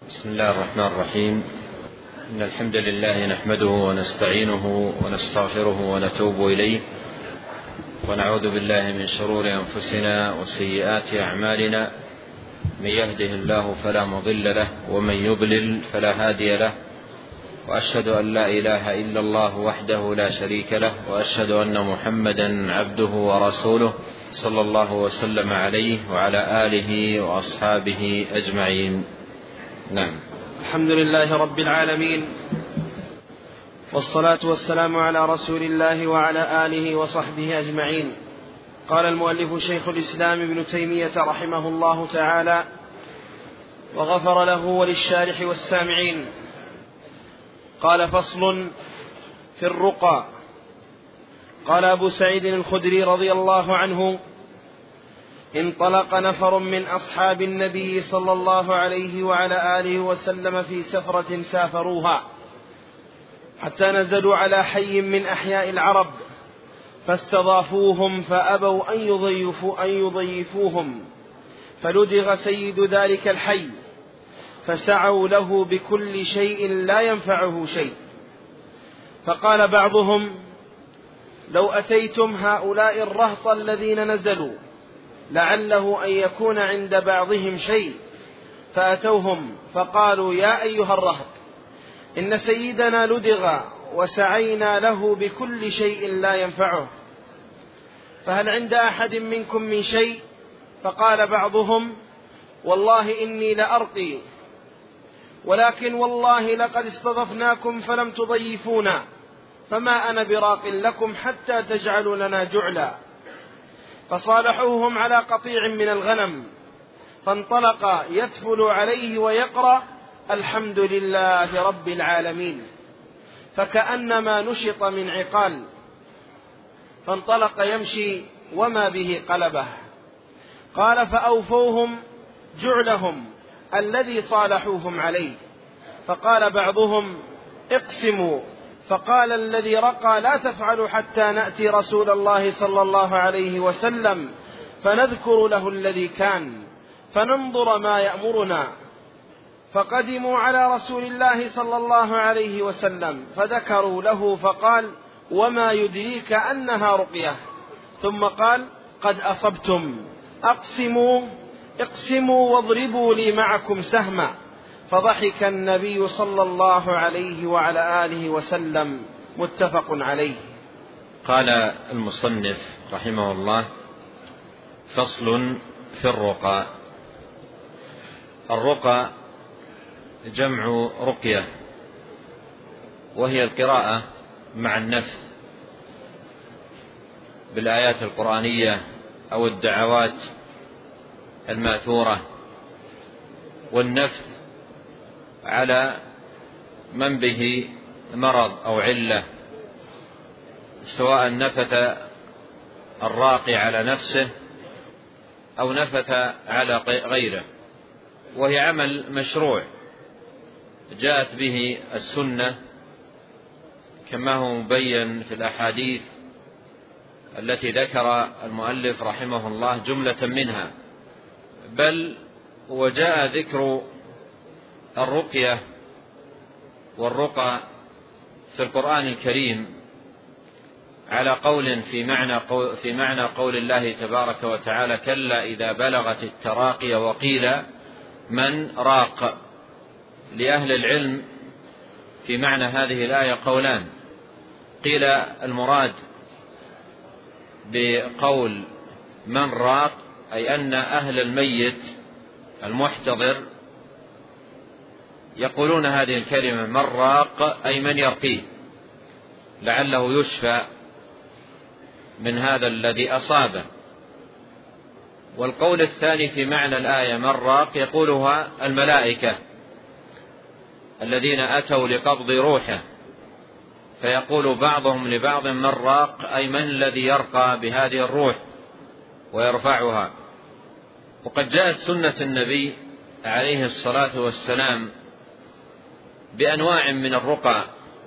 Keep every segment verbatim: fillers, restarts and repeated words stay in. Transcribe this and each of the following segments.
بسم الله الرحمن الرحيم. إن الحمد لله نحمده ونستعينه ونستغفره ونتوب إليه، ونعوذ بالله من شرور أنفسنا وسيئات أعمالنا. من يهده الله فلا مضل له، ومن يضلل فلا هادي له، وأشهد أن لا إله إلا الله وحده لا شريك له، وأشهد أن محمدا عبده ورسوله صلى الله وسلم عليه وعلى آله وأصحابه أجمعين. نعم. الحمد لله رب العالمين، والصلاة والسلام على رسول الله وعلى آله وصحبه أجمعين. قال المؤلف شيخ الإسلام ابن تيمية رحمه الله تعالى وغفر له وللشارح والسامعين. قال: فصل في الرقى. قال أبو سعيد الخدري رضي الله عنه: انطلق نفر من أصحاب النبي صلى الله عليه وعلى آله وسلم في سفرة سافروها، حتى نزلوا على حي من أحياء العرب، فاستضافوهم فأبوا أن يضيفوا أن يضيفوهم، فلدغ سيد ذلك الحي، فسعوا له بكل شيء لا ينفعه شيء. فقال بعضهم: لو أتيتم هؤلاء الرهط الذين نزلوا لعله أن يكون عند بعضهم شيء. فأتوهم فقالوا: يا أيها الرهط، إن سيدنا لدغ وسعينا له بكل شيء لا ينفعه، فهل عند أحد منكم من شيء؟ فقال بعضهم: والله إني لأرقي، ولكن والله لقد استضفناكم فلم تضيفونا، فما أنا براق لكم حتى تجعلوا لنا جعلا. فصالحوهم على قطيع من الغنم، فانطلق يتفل عليه ويقرأ: الحمد لله رب العالمين، فكأنما نشط من عقال، فانطلق يمشي وما به قلبه. قال: فأوفوهم جعلهم الذي صالحوهم عليه. فقال بعضهم: اقسموا. فقال الذي رقى: لا تفعلوا حتى نأتي رسول الله صلى الله عليه وسلم فنذكر له الذي كان، فننظر ما يأمرنا. فقدموا على رسول الله صلى الله عليه وسلم فذكروا له، فقال: وما يدريك أنها رقية؟ ثم قال: قد أصبتم، أقسموا اقسموا واضربوا لي معكم سهما. فضحك النبي صلى الله عليه وعلى آله وسلم. متفق عليه. قال المصنف رحمه الله: فصل في الرقى. الرقى جمع رقية، وهي القراءة مع النفث بالآيات القرآنية أو الدعوات الماثورة، والنفث على من به مرض أو علة، سواء نفث الراقي على نفسه أو نفث على غيره، وهي عمل مشروع جاءت به السنة كما هو مبين في الأحاديث التي ذكر المؤلف رحمه الله جملة منها، بل وجاء ذكر الرقية والرقى في القرآن الكريم على قول في معنى قول في معنى قول الله تبارك وتعالى: كلا إذا بلغت التراقي. وقيل: من راق؟ لأهل العلم في معنى هذه الآية قولان: قيل المراد بقول من راق أي أن أهل الميت المحتضر يقولون هذه الكلمة من راق، أي من يرقيه لعله يشفى من هذا الذي أصابه. والقول الثاني في معنى الآية من راق يقولها الملائكة الذين أتوا لقبض روحه، فيقول بعضهم لبعض من راق، أي من الذي يرقى بهذه الروح ويرفعها. وقد جاءت سنة النبي عليه الصلاة والسلام بأنواع من الرقى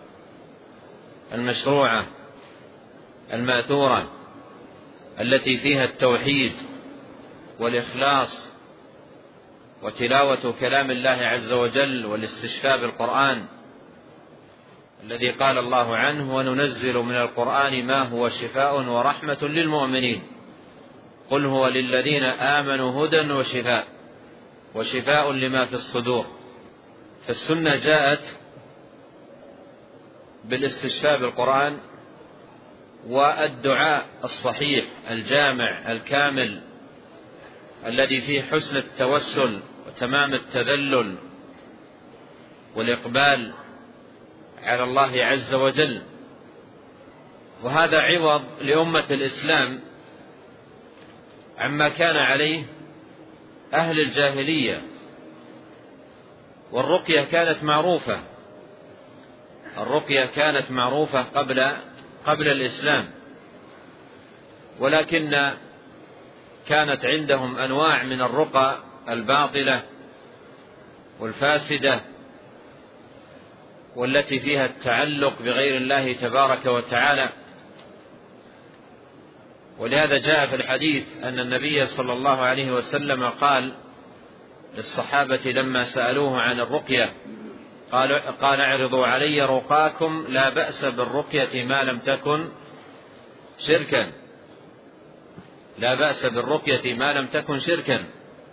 المشروعة الماثورة التي فيها التوحيد والإخلاص وتلاوة كلام الله عز وجل والاستشفاء بالقرآن الذي قال الله عنه: وننزل من القرآن ما هو شفاء ورحمة للمؤمنين قل هو للذين آمنوا هدى وشفاء وشفاء لما في الصدور. فالسنة جاءت بالاستشفاء بالقرآن والدعاء الصحيح الجامع الكامل الذي فيه حسن التوسل وتمام التذلل والإقبال على الله عز وجل. وهذا عوض لأمة الإسلام عما كان عليه أهل الجاهلية. والرقية كانت معروفة الرقية كانت معروفة قبل قبل الإسلام، ولكن كانت عندهم أنواع من الرقى الباطلة والفاسدة والتي فيها التعلق بغير الله تبارك وتعالى. ولهذا جاء في الحديث أن النبي صلى الله عليه وسلم قال للصحابة لما سألوه عن الرقية قال, قال اعرضوا علي رقاكم لا بأس بالرقية ما لم تكن شركا لا بأس بالرقية ما لم تكن شركا.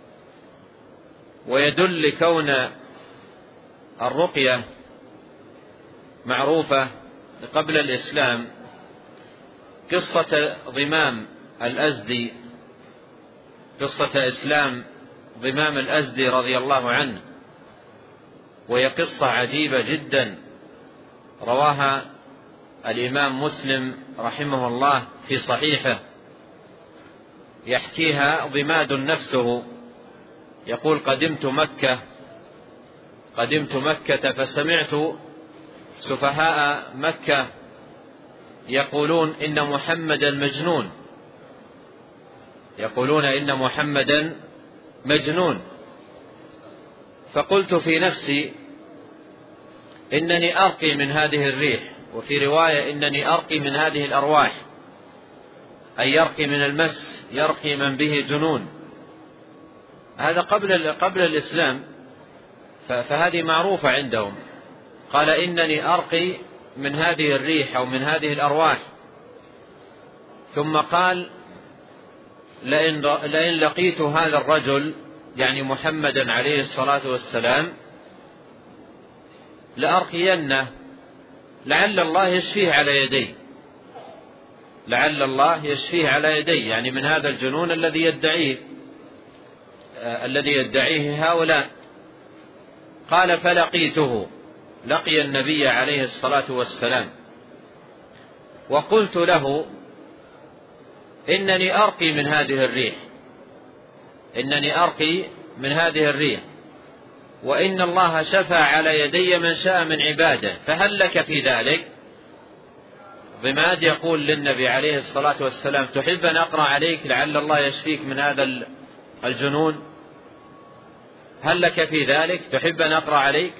ويدل لكون الرقية معروفة قبل الإسلام قصة ضمام الأزدي قصة إسلام ضمام الأزدي رضي الله عنه، وهي قصة عجيبة جدا رواها الإمام مسلم رحمه الله في صحيحه. يحكيها ضماد نفسه يقول: قدمت مكة قدمت مكة فسمعت سفهاء مكة يقولون إن محمدا مجنون يقولون إن محمدا مجنون فقلت في نفسي إنني أرقي من هذه الريح، وفي رواية إنني أرقي من هذه الأرواح، أي يرقي من المس، يرقي من به جنون. هذا قبل قبل الإسلام، فهذه معروفة عندهم. قال: إنني أرقي من هذه الريح أو من هذه الأرواح. ثم قال: لئن لئن لقيت هذا الرجل يعني محمدا عليه الصلاة والسلام لأرقينه لعل الله يشفيه على يدي لعل الله يشفيه على يدي يعني من هذا الجنون الذي يدعيه آه الذي يدعيه هؤلاء. قال: فلقيته لقي النبي عليه الصلاة والسلام وقلت له: إنني أرقي من هذه الريح إنني أرقي من هذه الريح وإن الله شفى على يدي من شاء من عباده، فهل لك في ذلك؟ ضماد يقول للنبي عليه الصلاة والسلام: تحب أن أقرأ عليك لعل الله يشفيك من هذا الجنون؟ هل لك في ذلك؟ تحب أن أقرأ عليك؟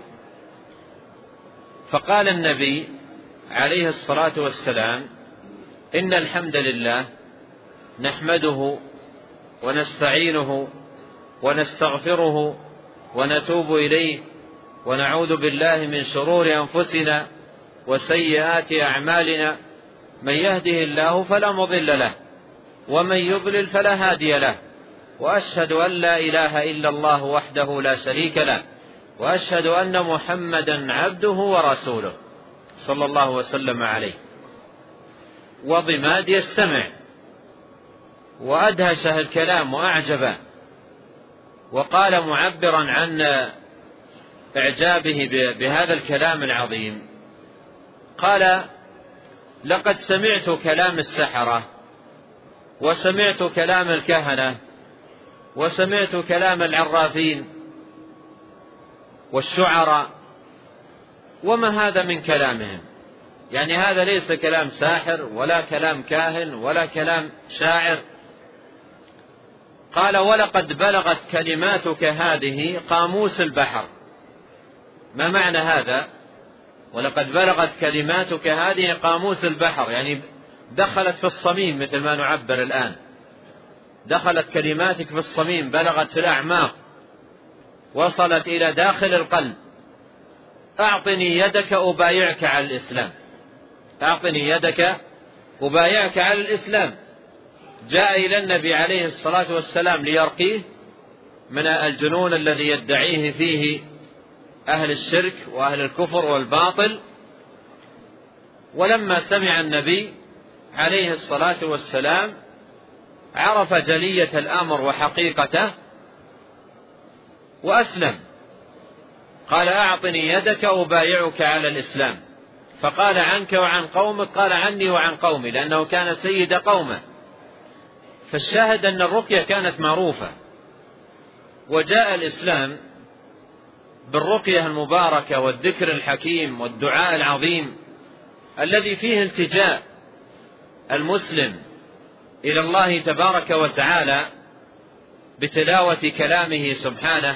فقال النبي عليه الصلاة والسلام: إن الحمد لله نحمده ونستعينه ونستغفره ونتوب إليه ونعوذ بالله من شرور أنفسنا وسيئات أعمالنا، من يهده الله فلا مضل له ومن يضلل فلا هادي له، وأشهد أن لا إله إلا الله وحده لا شريك له، وأشهد أن محمدا عبده ورسوله صلى الله وسلم عليه. وضماد يستمع وأدهشه الكلام وأعجبه، وقال معبرا عن إعجابه بهذا الكلام العظيم، قال: لقد سمعت كلام السحرة وسمعت كلام الكهنة وسمعت كلام العرافين والشعراء، وما هذا من كلامهم؟ يعني هذا ليس كلام ساحر ولا كلام كاهن ولا كلام شاعر. قال: ولقد بلغت كلماتك هذه قاموس البحر. ما معنى هذا؟ ولقد بلغت كلماتك هذه قاموس البحر، يعني دخلت في الصميم مثل ما نعبر الآن، دخلت كلماتك في الصميم، بلغت في الأعماق. وصلت إلى داخل القلب. أعطني يدك أبايعك على الإسلام، أعطني يدك أبايعك على الإسلام. جاء إلى النبي عليه الصلاة والسلام ليرقيه من الجنون الذي يدعيه فيه أهل الشرك وأهل الكفر والباطل. ولما سمع النبي عليه الصلاة والسلام عرف جلية الأمر وحقيقته وأسلم. قال أعطني يدك أبايعك على الإسلام. فقال عنك وعن قومك؟ قال عني وعن قومي، لأنه كان سيد قومه. فالشاهد أن الرقية كانت معروفة، وجاء الإسلام بالرقية المباركة والذكر الحكيم والدعاء العظيم الذي فيه التجاء المسلم إلى الله تبارك وتعالى بتلاوة كلامه سبحانه،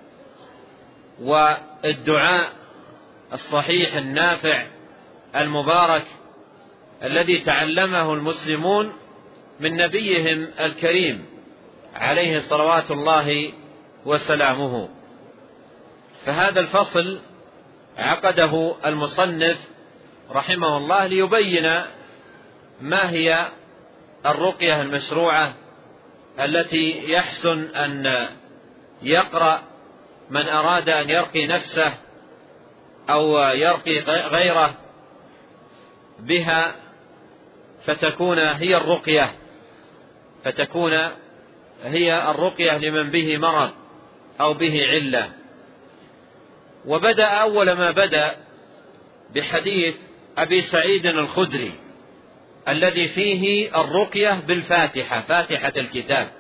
والدعاء الصحيح النافع المبارك الذي تعلمه المسلمون من نبيهم الكريم عليه صلوات الله وسلامه. فهذا الفصل عقده المصنف رحمه الله ليبين ما هي الرقية المشروعة التي يحسن أن يقرأ من أراد أن يرقي نفسه أو يرقي غيره بها، فتكون هي الرقية فتكون هي الرقية لمن به مرض أو به علة. وبدأ أول ما بدأ بحديث أبي سعيد الخدري الذي فيه الرقية بالفاتحة، فاتحة الكتاب.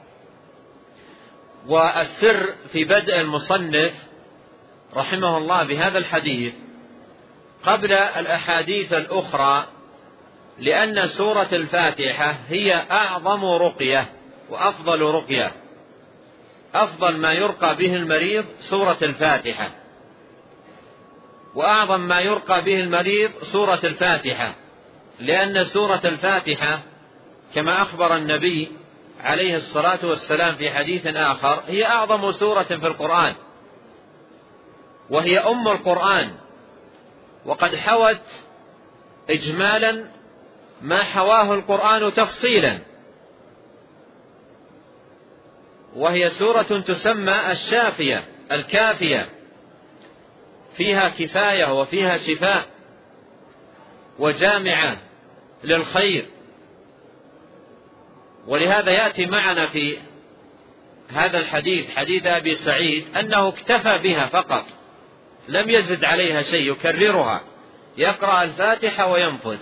والسر في بدء المصنف رحمه الله بهذا الحديث قبل الأحاديث الأخرى، لأن سورة الفاتحة هي أعظم رقية وأفضل رقية. أفضل ما يرقى به المريض سورة الفاتحة، وأعظم ما يرقى به المريض سورة الفاتحة، لأن سورة الفاتحة كما أخبر النبي عليه الصلاة والسلام في حديث آخر هي أعظم سورة في القرآن، وهي أم القرآن، وقد حوت إجمالا ما حواه القرآن تفصيلا. وهي سورة تسمى الشافية الكافية، فيها كفاية وفيها شفاء وجامعة للخير. ولهذا يأتي معنا في هذا الحديث حديث أبي سعيد أنه اكتفى بها فقط، لم يزد عليها شيء، يكررها، يقرأ الفاتحة وينفذ.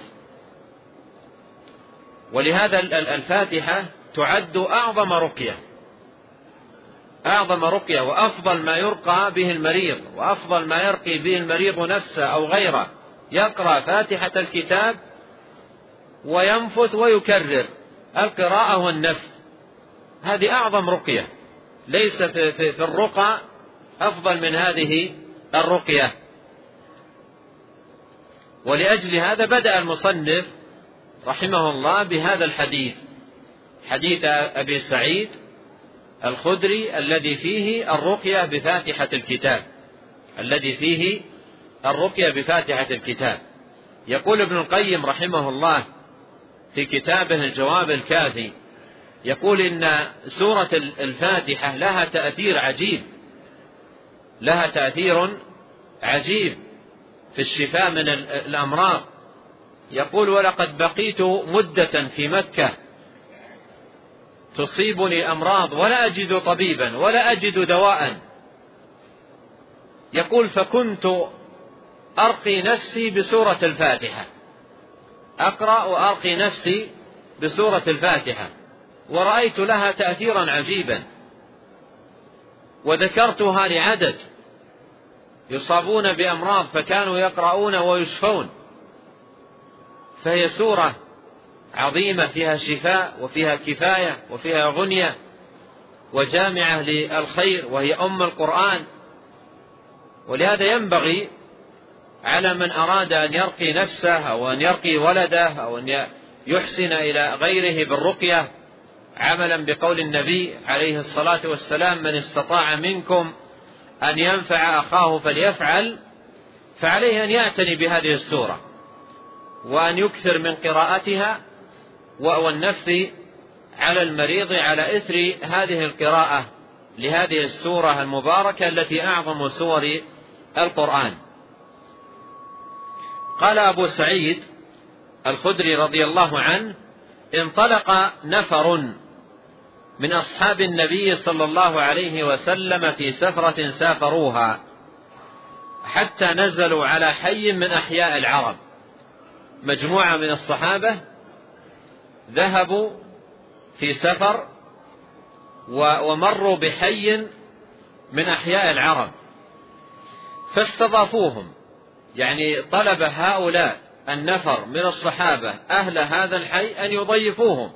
ولهذا الفاتحة تعد أعظم رقية، أعظم رقية وأفضل ما يرقى به المريض، وأفضل ما يرقي به المريض نفسه أو غيره. يقرأ فاتحة الكتاب وينفث ويكرر القراءة والنفث، هذه أعظم رقية، ليس في, في, في الرقى أفضل من هذه الرقية. ولأجل هذا بدأ المصنف رحمه الله بهذا الحديث، حديث أبي سعيد الخدري الذي فيه الرقية بفاتحة الكتاب، الذي فيه الرقية بفاتحة الكتاب. يقول ابن القيم رحمه الله في كتابه الجواب الكافي، يقول إن سورة الفاتحة لها تأثير عجيب، لها تأثير عجيب في الشفاء من الأمراض. يقول ولقد بقيت مدة في مكة تصيبني أمراض ولا أجد طبيبا ولا أجد دواء. يقول فكنت أرقي نفسي بسورة الفاتحة، أقرأ وأرقي نفسي بسورة الفاتحة، ورأيت لها تأثيرا عجيبا. وذكرتها لعدد يصابون بأمراض فكانوا يقرؤون ويشفون. فهي سورة عظيمة فيها شفاء وفيها كفاية وفيها غنية وجامعة للخير، وهي أم القرآن. ولهذا ينبغي على من أراد أن يرقي نفسه أو أن يرقي ولده أو أن يحسن إلى غيره بالرقية، عملا بقول النبي عليه الصلاة والسلام من استطاع منكم أن ينفع أخاه فليفعل، فعليه أن يعتني بهذه السورة وأن يكثر من قراءتها والنفث على المريض على إثر هذه القراءة لهذه السورة المباركة التي أعظم سور القرآن. قال أبو سعيد الخدري رضي الله عنه: انطلق نفر من أصحاب النبي صلى الله عليه وسلم في سفرة سافروها حتى نزلوا على حي من أحياء العرب. مجموعة من الصحابة ذهبوا في سفر ومروا بحي من أحياء العرب فاستضافوهم، يعني طلب هؤلاء النفر من الصحابة أهل هذا الحي أن يضيفوهم،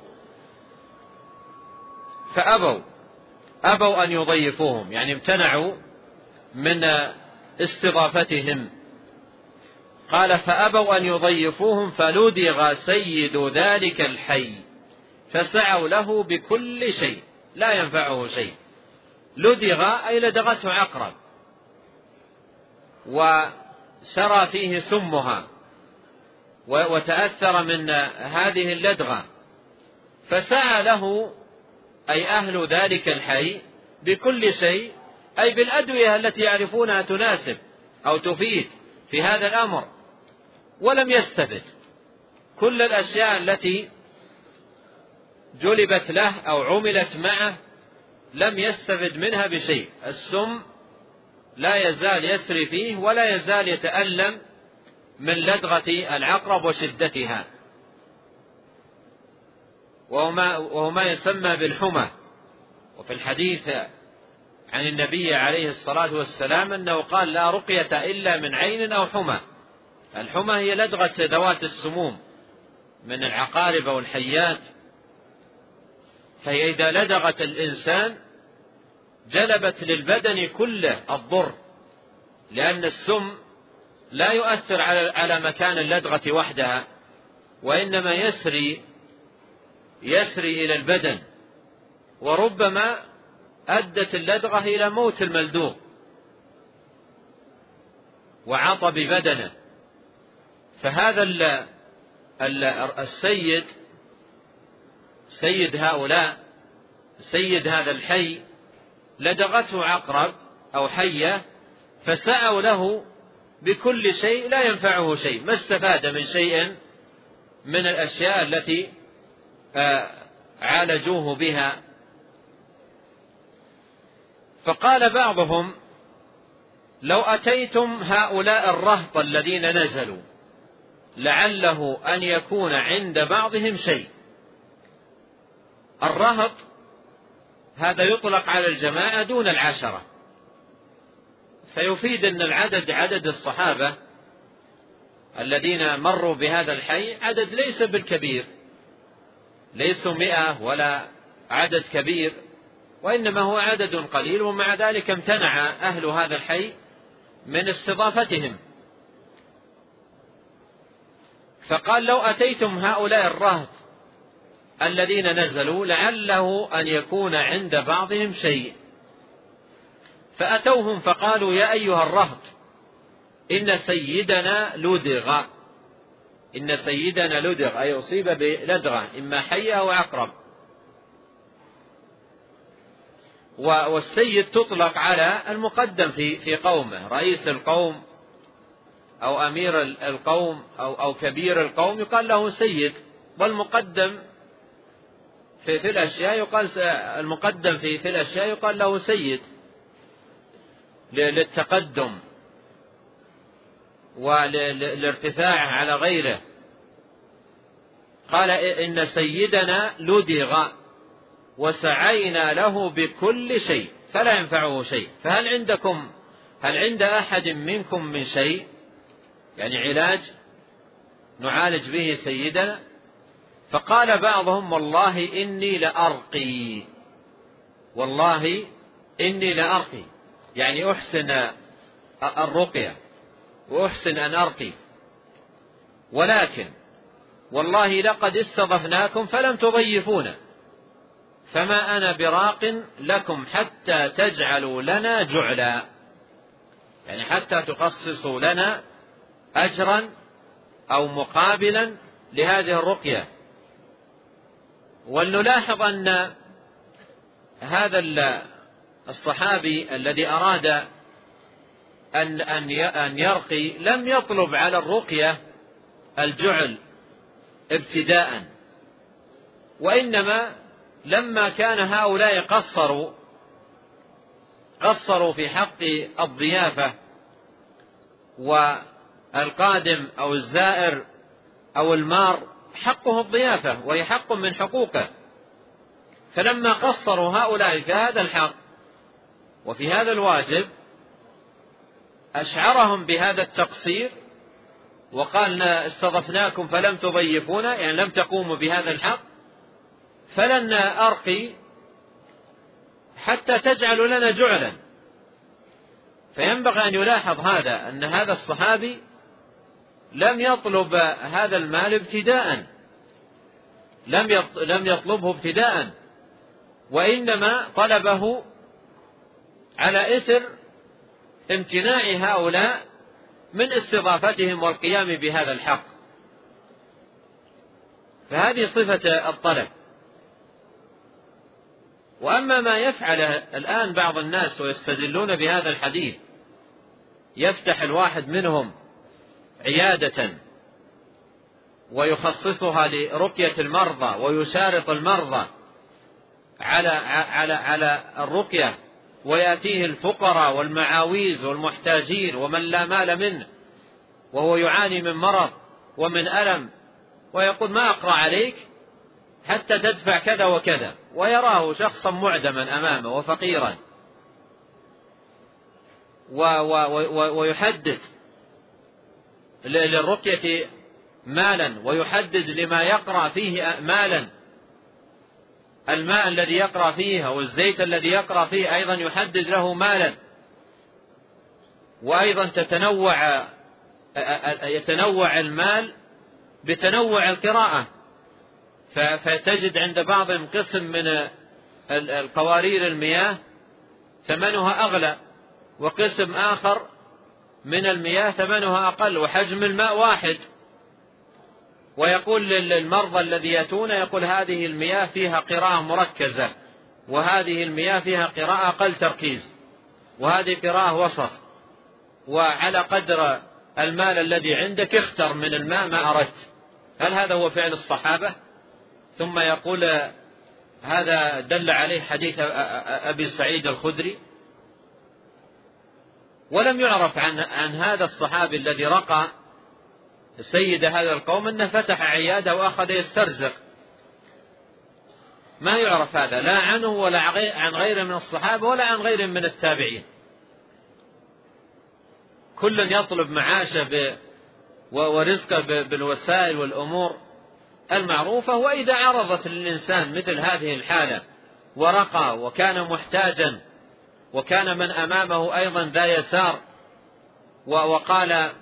فأبوا أبوا أن يضيفوهم، يعني امتنعوا من استضافتهم. قال: فأبوا أن يضيفوهم فلدغ سيد ذلك الحي فسعوا له بكل شيء لا ينفعه شيء. لدغ أي لدغته عقرب وسرى فيه سمها وتأثر من هذه اللدغة، فسعى له أي أهل ذلك الحي بكل شيء، أي بالأدوية التي يعرفونها تناسب أو تفيد في هذا الأمر، ولم يستفد. كل الأشياء التي جلبت له أو عملت معه لم يستفد منها بشيء. السم لا يزال يسري فيه ولا يزال يتألم من لدغة العقرب وشدتها، وهو ما يسمى بالحمى. وفي الحديث عن النبي عليه الصلاة والسلام أنه قال: لا رقية إلا من عين أو حمى. الحمى هي لدغة ذوات السموم من العقارب والحيات، فهي إذا لدغت الإنسان جلبت للبدن كله الضر، لأن السم لا يؤثر على مكان اللدغة وحدها، وإنما يسري يسري إلى البدن، وربما أدت اللدغة إلى موت الملدوغ وعطب بدنه. فهذا السيد سيد هؤلاء سيد هذا الحي لدغته عقرب أو حية فسعوا له بكل شيء لا ينفعه شيء، ما استفاد من شيء من الأشياء التي عالجوه بها. فقال بعضهم: لو أتيتم هؤلاء الرهط الذين نزلوا لعله أن يكون عند بعضهم شيء. الرهط هذا يطلق على الجماعة دون العشرة، فيفيد أن العدد عدد الصحابة الذين مروا بهذا الحي عدد ليس بالكبير، ليسوا مئة ولا عدد كبير، وإنما هو عدد قليل، ومع ذلك امتنع أهل هذا الحي من استضافتهم. فقال: لو أتيتم هؤلاء الرهط الذين نزلوا لعله أن يكون عند بعضهم شيء. فأتوهم فقالوا: يا أيها الرهط إن سيدنا لدغ إن سيدنا لدغ أي أصيب بلدغة إما حية أو عقرب. والسيد تطلق على المقدم في في قومه، رئيس القوم أو أمير القوم أو أو كبير القوم يقال له سيد، والمقدم في في الأشياء يقال المقدم في في الأشياء يقال له سيد للتقدم والارتفاع على غيره. قال: إن سيدنا لدغ وسعينا له بكل شيء فلا ينفعه شيء، فهل عندكم هل عند أحد منكم من شيء، يعني علاج نعالج به سيدنا؟ فقال بعضهم: والله إني لأرقي والله إني لأرقي يعني أحسن الرقية وأحسن أن أرقي، ولكن والله لقد استضفناكم فلم تضيفونا، فما أنا براق لكم حتى تجعلوا لنا جعلا. يعني حتى تخصصوا لنا أجرا أو مقابلا لهذه الرقية. ولنلاحظ أن هذا الصحابي الذي أراد أن أن يرقي لم يطلب على الرقية الجعل ابتداء، وإنما لما كان هؤلاء قصروا قصروا في حق الضيافة والقادم أو الزائر أو المار حقه الضيافة وهي حق من حقوقه، فلما قصروا هؤلاء في هذا الحق وفي هذا الواجب أشعرهم بهذا التقصير وقال استضفناكم فلم تضيفونا، يعني لم تقوموا بهذا الحق، فلن أرقي حتى تجعلوا لنا جعلا. فينبغي أن يلاحظ هذا أن هذا الصحابي لم يطلب هذا المال ابتداء، لم يطلبه ابتداء، وإنما طلبه على إثر امتناع هؤلاء من استضافتهم والقيام بهذا الحق. فهذه صفة الطلب. وأما ما يفعل الآن بعض الناس ويستدلون بهذا الحديث، يفتح الواحد منهم عيادة ويخصصها لرقية المرضى ويشارط المرضى على على على الرقية، ويأتيه الفقراء والمعاويز والمحتاجين ومن لا مال منه وهو يعاني من مرض ومن ألم، ويقول ما أقرأ عليك حتى تدفع كذا وكذا، ويراه شخصا معدما أمامه وفقيرا، ويحدد للرقية مالا ويحدد لما يقرأ فيه مالا، الماء الذي يقرأ فيه أو الزيت الذي يقرأ فيه أيضا يحدد له مالا، وأيضا تتنوع يتنوع المال بتنوع القراءة، فتجد عند بعضهم قسم من القوارير المياه ثمنها أغلى، وقسم آخر من المياه ثمنها أقل، وحجم الماء واحد، ويقول للمرضى الذي يأتون يقول هذه المياه فيها قراءة مركزة، وهذه المياه فيها قراءة أقل تركيز، وهذه قراءة وسط، وعلى قدر المال الذي عندك اختر من الماء ما أردت. هل هذا هو فعل الصحابة؟ ثم يقول هذا دل عليه حديث أبي سعيد الخدري. ولم يعرف عن, عن هذا الصحابي الذي رقى سيد هذا القوم أنه فتح عيادة وأخذ يسترزق، ما يعرف هذا لا عنه ولا عن غيره من الصحابة ولا عن غيره من التابعين. كل يطلب معاشه ورزقه بالوسائل والأمور المعروفة، وإذا عرضت للإنسان مثل هذه الحالة ورقى وكان محتاجا وكان من أمامه أيضا ذا يسار وقال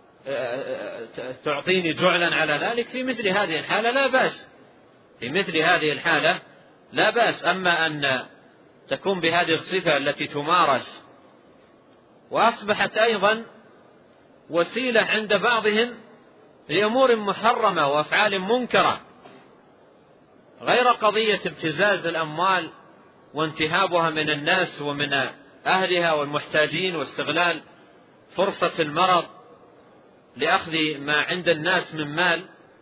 تعطيني جعلا على ذلك، في مثل هذه الحالة لا بأس، في مثل هذه الحالة لا بأس. أما أن تكون بهذه الصفة التي تمارس وأصبحت أيضا وسيلة عند بعضهم لأمور محرمة وأفعال منكرة، غير قضية ابتزاز الأموال وانتهابها من الناس ومن أهلها والمحتاجين واستغلال فرصة المرض لأخذ ما عند الناس من مال.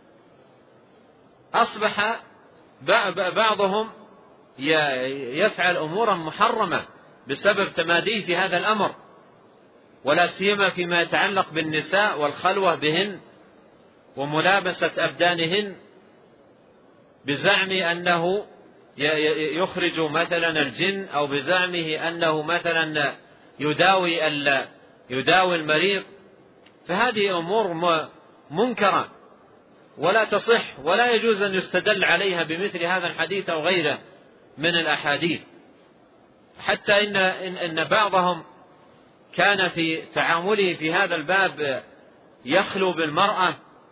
أصبح بعضهم يفعل أمورا محرمة بسبب تماديه في هذا الأمر، ولا سيما فيما يتعلق بالنساء والخلوة بهن وملابسة أبدانهن، بزعم أنه يخرج مثلا الجن، أو بزعمه أنه مثلا يداوي يداوي المريض. فهذه أمور منكرة ولا تصح، ولا يجوز أن يستدل عليها بمثل هذا الحديث أو غيره من الأحاديث. حتى إن, إن بعضهم كان في تعامله في هذا الباب يخلو بالمرأة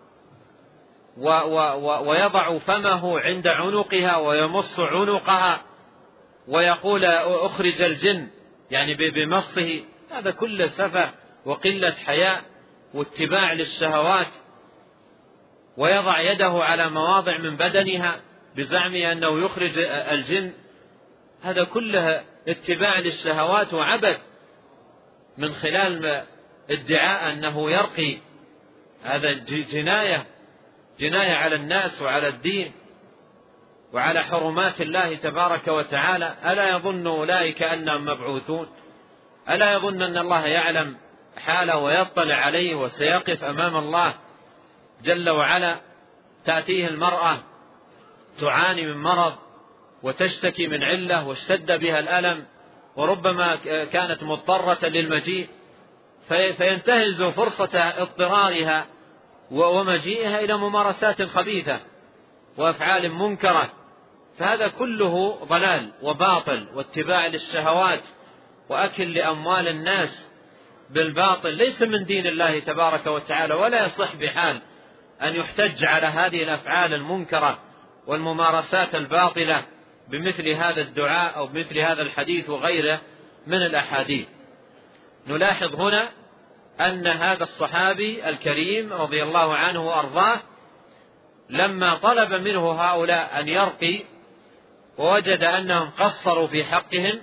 ويضع فمه عند عنقها ويمص عنقها ويقول أخرج الجن، يعني بمصه هذا كله سفه وقلة حياء واتباع للشهوات، ويضع يده على مواضع من بدنها بزعمه أنه يخرج الجن، هذا كله اتباع للشهوات وعبث من خلال ادعاء أنه يرقي. هذا جناية جناية على الناس وعلى الدين وعلى حرمات الله تبارك وتعالى. ألا يظن أولئك أنهم مبعوثون؟ ألا يظن أن الله يعلم حاله ويطلع عليه وسيقف أمام الله جل وعلا؟ تأتيه المرأة تعاني من مرض وتشتكي من علة واشتد بها الألم، وربما كانت مضطرة للمجيء، فينتهز فرصة اضطرارها ومجيئها إلى ممارسات خبيثة وأفعال منكرة، فهذا كله ضلال وباطل واتباع للشهوات وأكل لأموال الناس بالباطل، ليس من دين الله تبارك وتعالى، ولا يصح بحال أن يحتج على هذه الأفعال المنكرة والممارسات الباطلة بمثل هذا الدعاء أو بمثل هذا الحديث وغيره من الأحاديث. نلاحظ هنا أن هذا الصحابي الكريم رضي الله عنه وأرضاه لما طلب منه هؤلاء أن يرقي ووجد أنهم قصروا في حقهم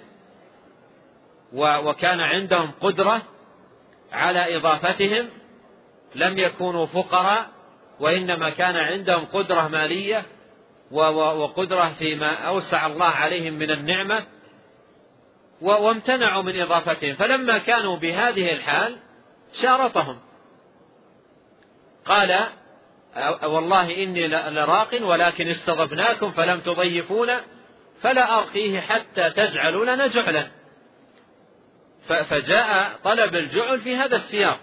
وكان عندهم قدرة على إضافتهم، لم يكونوا فقراء وإنما كان عندهم قدرة مالية وقدرة فيما أوسع الله عليهم من النعمة، وامتنعوا من إضافتهم. فلما كانوا بهذه الحال شارطهم، قال والله إني لراق ولكن استضفناكم فلم تضيفونا فلا أرقيه حتى تجعلوا لنا جعلا. فجاء طلب الجعل في هذا السياق.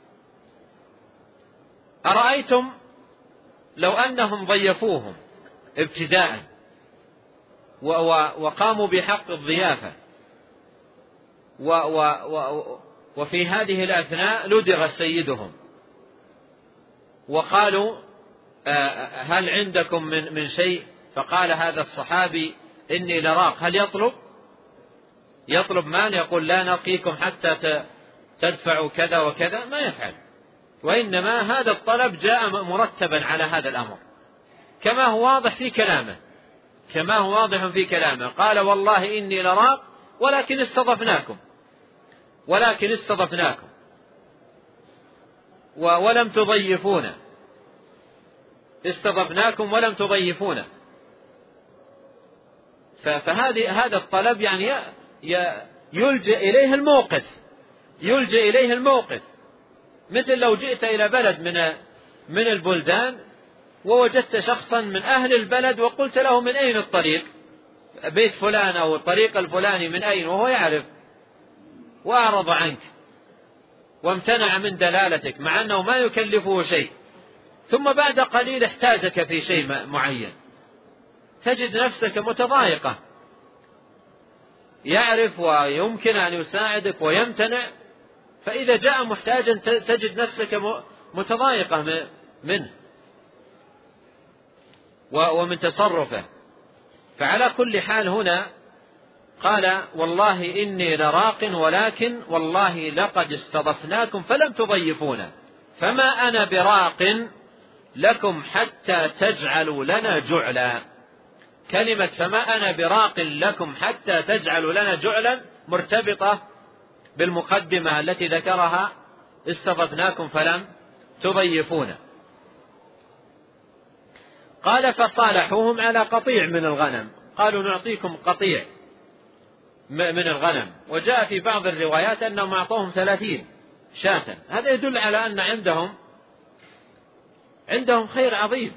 أرأيتم لو أنهم ضيفوهم ابتداء وقاموا بحق الضيافة وفي هذه الأثناء لدغ سيدهم وقالوا هل عندكم من من شيء؟ فقال هذا الصحابي إني لراق، هل يطلب يطلب مال؟ يقول لا نرقيكم حتى تدفعوا كذا وكذا، ما يفعل، وإنما هذا الطلب جاء مرتبا على هذا الأمر كما هو واضح في كلامه كما هو واضح في كلامه قال والله إني لراق ولكن استضفناكم ولكن استضفناكم ولم تضيفونا استضفناكم ولم تضيفونا. فهذه هذا الطلب يعني يلجأ إليه الموقف يلجأ إليه الموقف مثل لو جئت إلى بلد من من البلدان ووجدت شخصا من أهل البلد وقلت له من أين الطريق، بيت فلان أو الطريق الفلاني من أين، وهو يعرف وأعرض عنك وامتنع من دلالتك مع أنه ما يكلفه شيء، ثم بعد قليل احتاجك في شيء معين، تجد نفسك متضايقة، يعرف ويمكن أن يساعدك ويمتنع، فإذا جاء محتاجا تجد نفسك متضايقة منه ومن تصرفه. فعلى كل حال هنا قال والله إني لراق ولكن والله لقد استضفناكم فلم تضيفونا فما أنا براق لكم حتى تجعلوا لنا جعلا. كلمة فما أنا براق لكم حتى تجعلوا لنا جعلا مرتبطة بالمقدمة التي ذكرها استضفناكم فلم تضيفونا. قال فصالحوهم على قطيع من الغنم، قالوا نعطيكم قطيع من الغنم، وجاء في بعض الروايات أنهم أعطوهم ثلاثين شاة. هذا يدل على أن عندهم عندهم خير عظيم،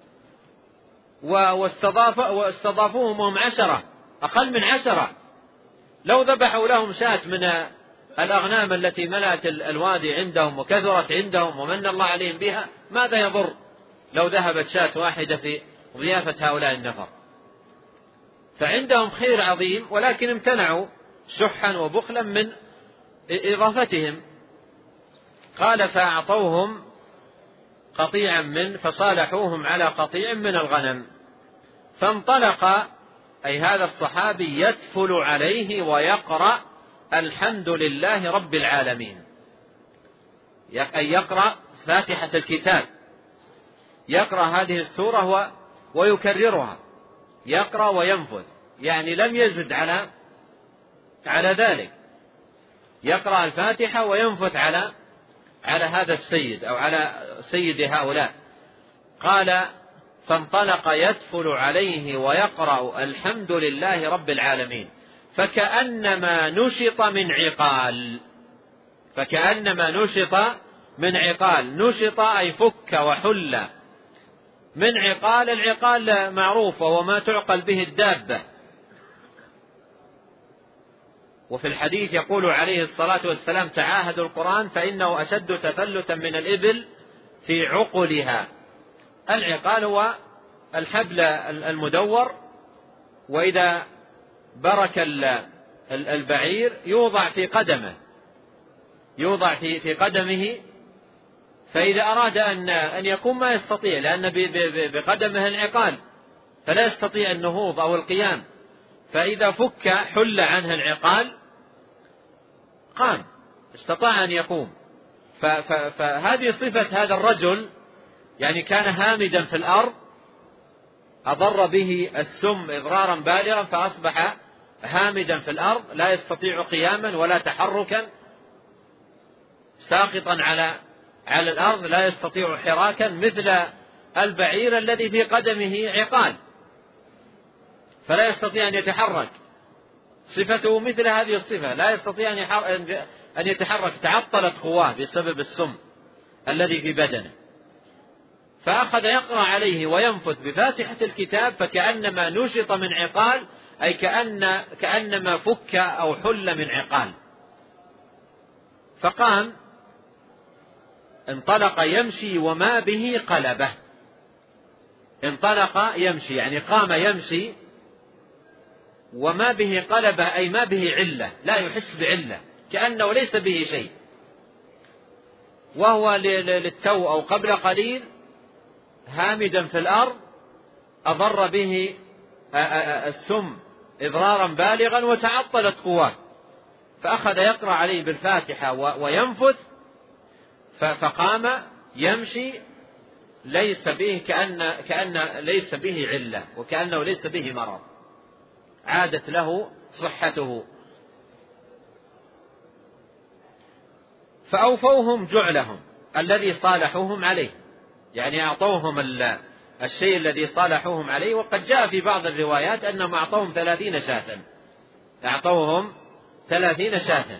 واستضاف واستضافوهم وهم عشرة أقل من عشرة. لو ذبحوا لهم شاة من الأغنام التي ملأت الوادي عندهم وكثرت عندهم ومن الله عليهم بها، ماذا يضر لو ذهبت شاة واحدة في ضيافة هؤلاء النفر؟ فعندهم خير عظيم، ولكن امتنعوا شحا وبخلا من إضافتهم. قال فأعطوهم قطيعا من فصالحوهم على قطيع من الغنم، فانطلق أي هذا الصحابي يتفل عليه ويقرأ الحمد لله رب العالمين، أي يقرأ فاتحة الكتاب، يقرأ هذه السورة ويكررها، يقرأ وينفذ، يعني لم يزد على على ذلك، يقرأ الفاتحة وينفث على على هذا السيد أو على سيد هؤلاء. قال: فانطلق يدفل عليه ويقرأ الحمد لله رب العالمين فكأنما نشط من عقال، فكأنما نشط من عقال. نشط أي فك وحل من عقال. العقال معروف وهو ما تعقل به الدابة. وفي الحديث يقول عليه الصلاة والسلام: تعاهدوا القرآن فإنه أشد تفلتا من الإبل في عقلها. العقال هو الحبل المدور، وإذا برك البعير يوضع في قدمه، يوضع في في قدمه، فإذا أراد أن أن يقوم ما يستطيع، لأن بقدمه العقال فلا يستطيع النهوض أو القيام، فإذا فك حل عنه العقال قام، استطاع أن يقوم. فهذه صفة هذا الرجل، يعني كان هامدا في الأرض، أضر به السم إضرارا بالغا فأصبح هامدا في الأرض لا يستطيع قياما ولا تحركا، ساقطا على على الأرض لا يستطيع حراكا، مثل البعير الذي في قدمه عقال فلا يستطيع أن يتحرك. صفته مثل هذه الصفة، لا يستطيع أن يتحرك، تعطلت قواه بسبب السم الذي في بدنه. فأخذ يقرأ عليه وينفث بفاتحة الكتاب فكأنما نشط من عقال، أي كأن كأنما فك أو حل من عقال. فقام انطلق يمشي وما به قلبه. انطلق يمشي يعني قام يمشي، وما به قلبه أي ما به علة، لا يحس بعلة، كأنه ليس به شيء. وهو للتو أو قبل قليل هامدا في الأرض، أضر به السم إضرارا بالغا وتعطلت قواه، فأخذ يقرأ عليه بالفاتحة وينفث، فقام يمشي ليس به كأن كأن ليس به علة، وكأنه ليس به مرض، عادت له صحته. فأوفوهم جعلهم الذي صالحوهم عليه، يعني أعطوهم الشيء الذي صالحوهم عليه. وقد جاء في بعض الروايات أنهم أعطوهم ثلاثين شاة، أعطوهم ثلاثين شاة.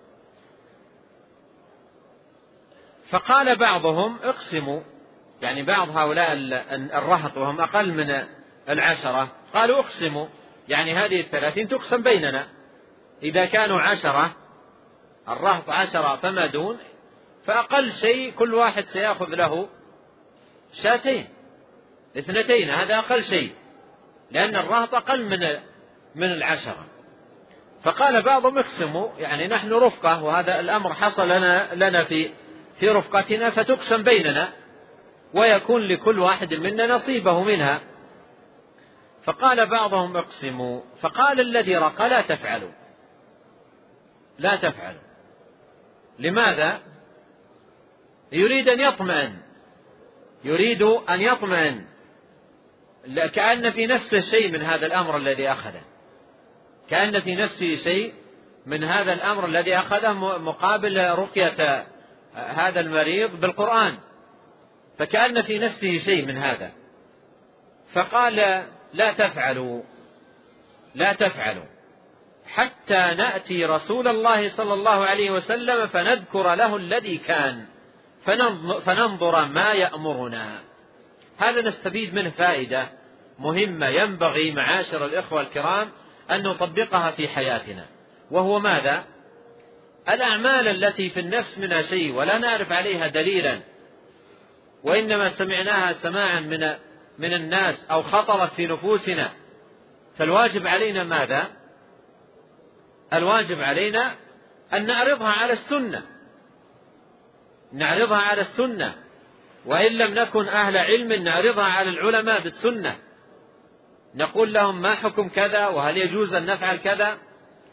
فقال بعضهم اقسموا، يعني بعض هؤلاء الرهط وهم أقل من العشرة قالوا اقسموا، يعني هذه الثلاثين تقسم بيننا، إذا كانوا عشرة الرهط عشرة فما دون، فأقل شيء كل واحد سيأخذ له شاتين اثنتين، هذا أقل شيء، لأن الرهط أقل من من العشرة. فقال بعضهم اقسموا، يعني نحن رفقة، وهذا الأمر حصل لنا لنا في في رفقتنا، فتقسم بيننا ويكون لكل واحد منا نصيبه منها. فقال بعضهم اقسموا، فقال الذي رقى لا تفعلوا، لا تفعلوا. لماذا؟ يريد أن يطمئن، يريد أن يطمئن، كأن في نفسه شيء من هذا الأمر الذي أخذه، كأن في نفسه شيء من هذا الأمر الذي أخذه مقابل رقية هذا المريض بالقرآن، فكأن في نفسه شيء من هذا. فقال لا تفعلوا، لا تفعلوا حتى نأتي رسول الله صلى الله عليه وسلم فنذكر له الذي كان فننظر ما يأمرنا. هذا نستفيد منه فائدة مهمة ينبغي معاشر الإخوة الكرام أن نطبقها في حياتنا، وهو ماذا؟ الأعمال التي في النفس منها شيء ولا نعرف عليها دليلا، وإنما سمعناها سماعا من من الناس أو خطرت في نفوسنا، فالواجب علينا ماذا؟ الواجب علينا أن نعرضها على السنة، نعرضها على السنة، وإن لم نكن أهل علم نعرضها على العلماء بالسنة، نقول لهم ما حكم كذا، وهل يجوز أن نفعل كذا.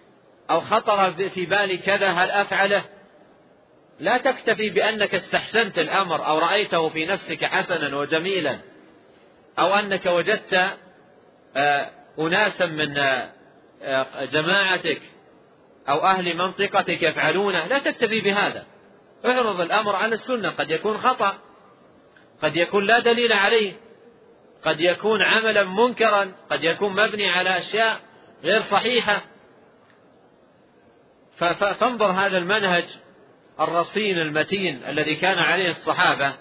أو خطر في بالي كذا هل أفعله؟ لا تكتفي بأنك استحسنت الأمر أو رأيته في نفسك حسنا وجميلا، أو أنك وجدت أناسا من جماعتك أو أهل منطقتك يفعلونه، لا تكتفي بهذا. اعرض الأمر على السنة، قد يكون خطأ، قد يكون لا دليل عليه، قد يكون عملا منكرا، قد يكون مبني على أشياء غير صحيحة. فانظر هذا المنهج الرصين المتين الذي كان عليه الصحابة.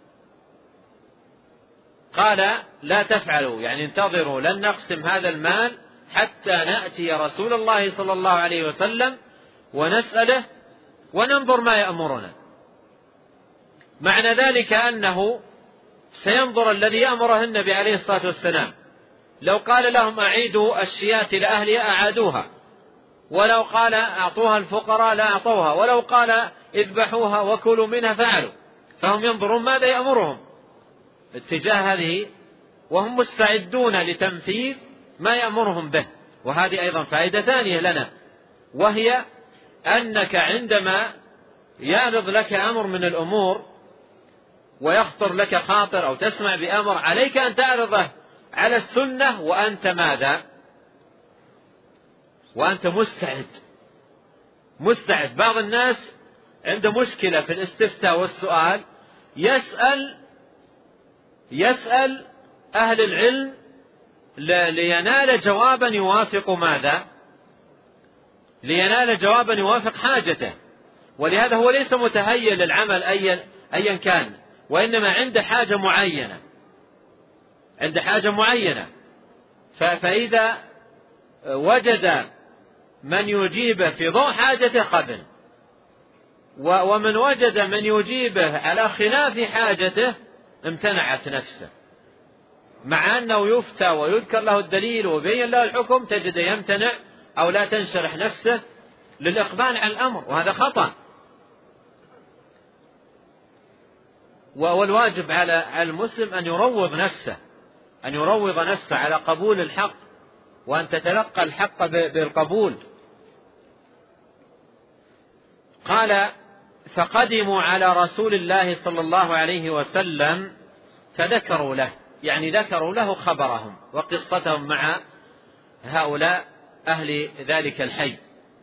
قال لا تفعلوا، يعني انتظروا، لن نقسم هذا المال حتى نأتي رسول الله صلى الله عليه وسلم ونسأله وننظر ما يأمرنا. معنى ذلك أنه سينظر الذي يأمره النبي عليه الصلاة والسلام. لو قال لهم أعيدوا الشياة لأهلها أعادوها، ولو قال أعطوها الفقراء لا أعطوها، ولو قال اذبحوها وكلوا منها فعلوا. فهم ينظرون ماذا يأمرهم اتجاه هذه، وهم مستعدون لتنفيذ ما يأمرهم به. وهذه أيضا فائدة ثانية لنا، وهي أنك عندما يعرض لك أمر من الأمور ويخطر لك خاطر أو تسمع بأمر، عليك أن تعرضه على السنة وأنت ماذا؟ وأنت مستعد مستعد. بعض الناس عنده مشكلة في الاستفتاء والسؤال، يسأل يسأل أهل العلم لينال جوابا يوافق ماذا؟ لينال جوابا يوافق حاجته، ولهذا هو ليس متهيئ للعمل أيا أيا كان، وإنما عنده حاجة معينة عنده حاجة معينة فإذا وجد من يجيبه في ضوء حاجته قبل، ومن وجد من يجيبه على خلاف حاجته امتنعت نفسه. مع أنه يفتى ويذكر له الدليل ويبين له الحكم، تجد يمتنع أو لا تنشرح نفسه للإقبال على الأمر، وهذا خطأ. والواجب على المسلم أن يروض نفسه أن يروض نفسه على قبول الحق، وأن تتلقى الحق بالقبول. قال فقدموا على رسول الله صلى الله عليه وسلم فذكروا له، يعني ذكروا له خبرهم وقصتهم مع هؤلاء أهل ذلك الحي.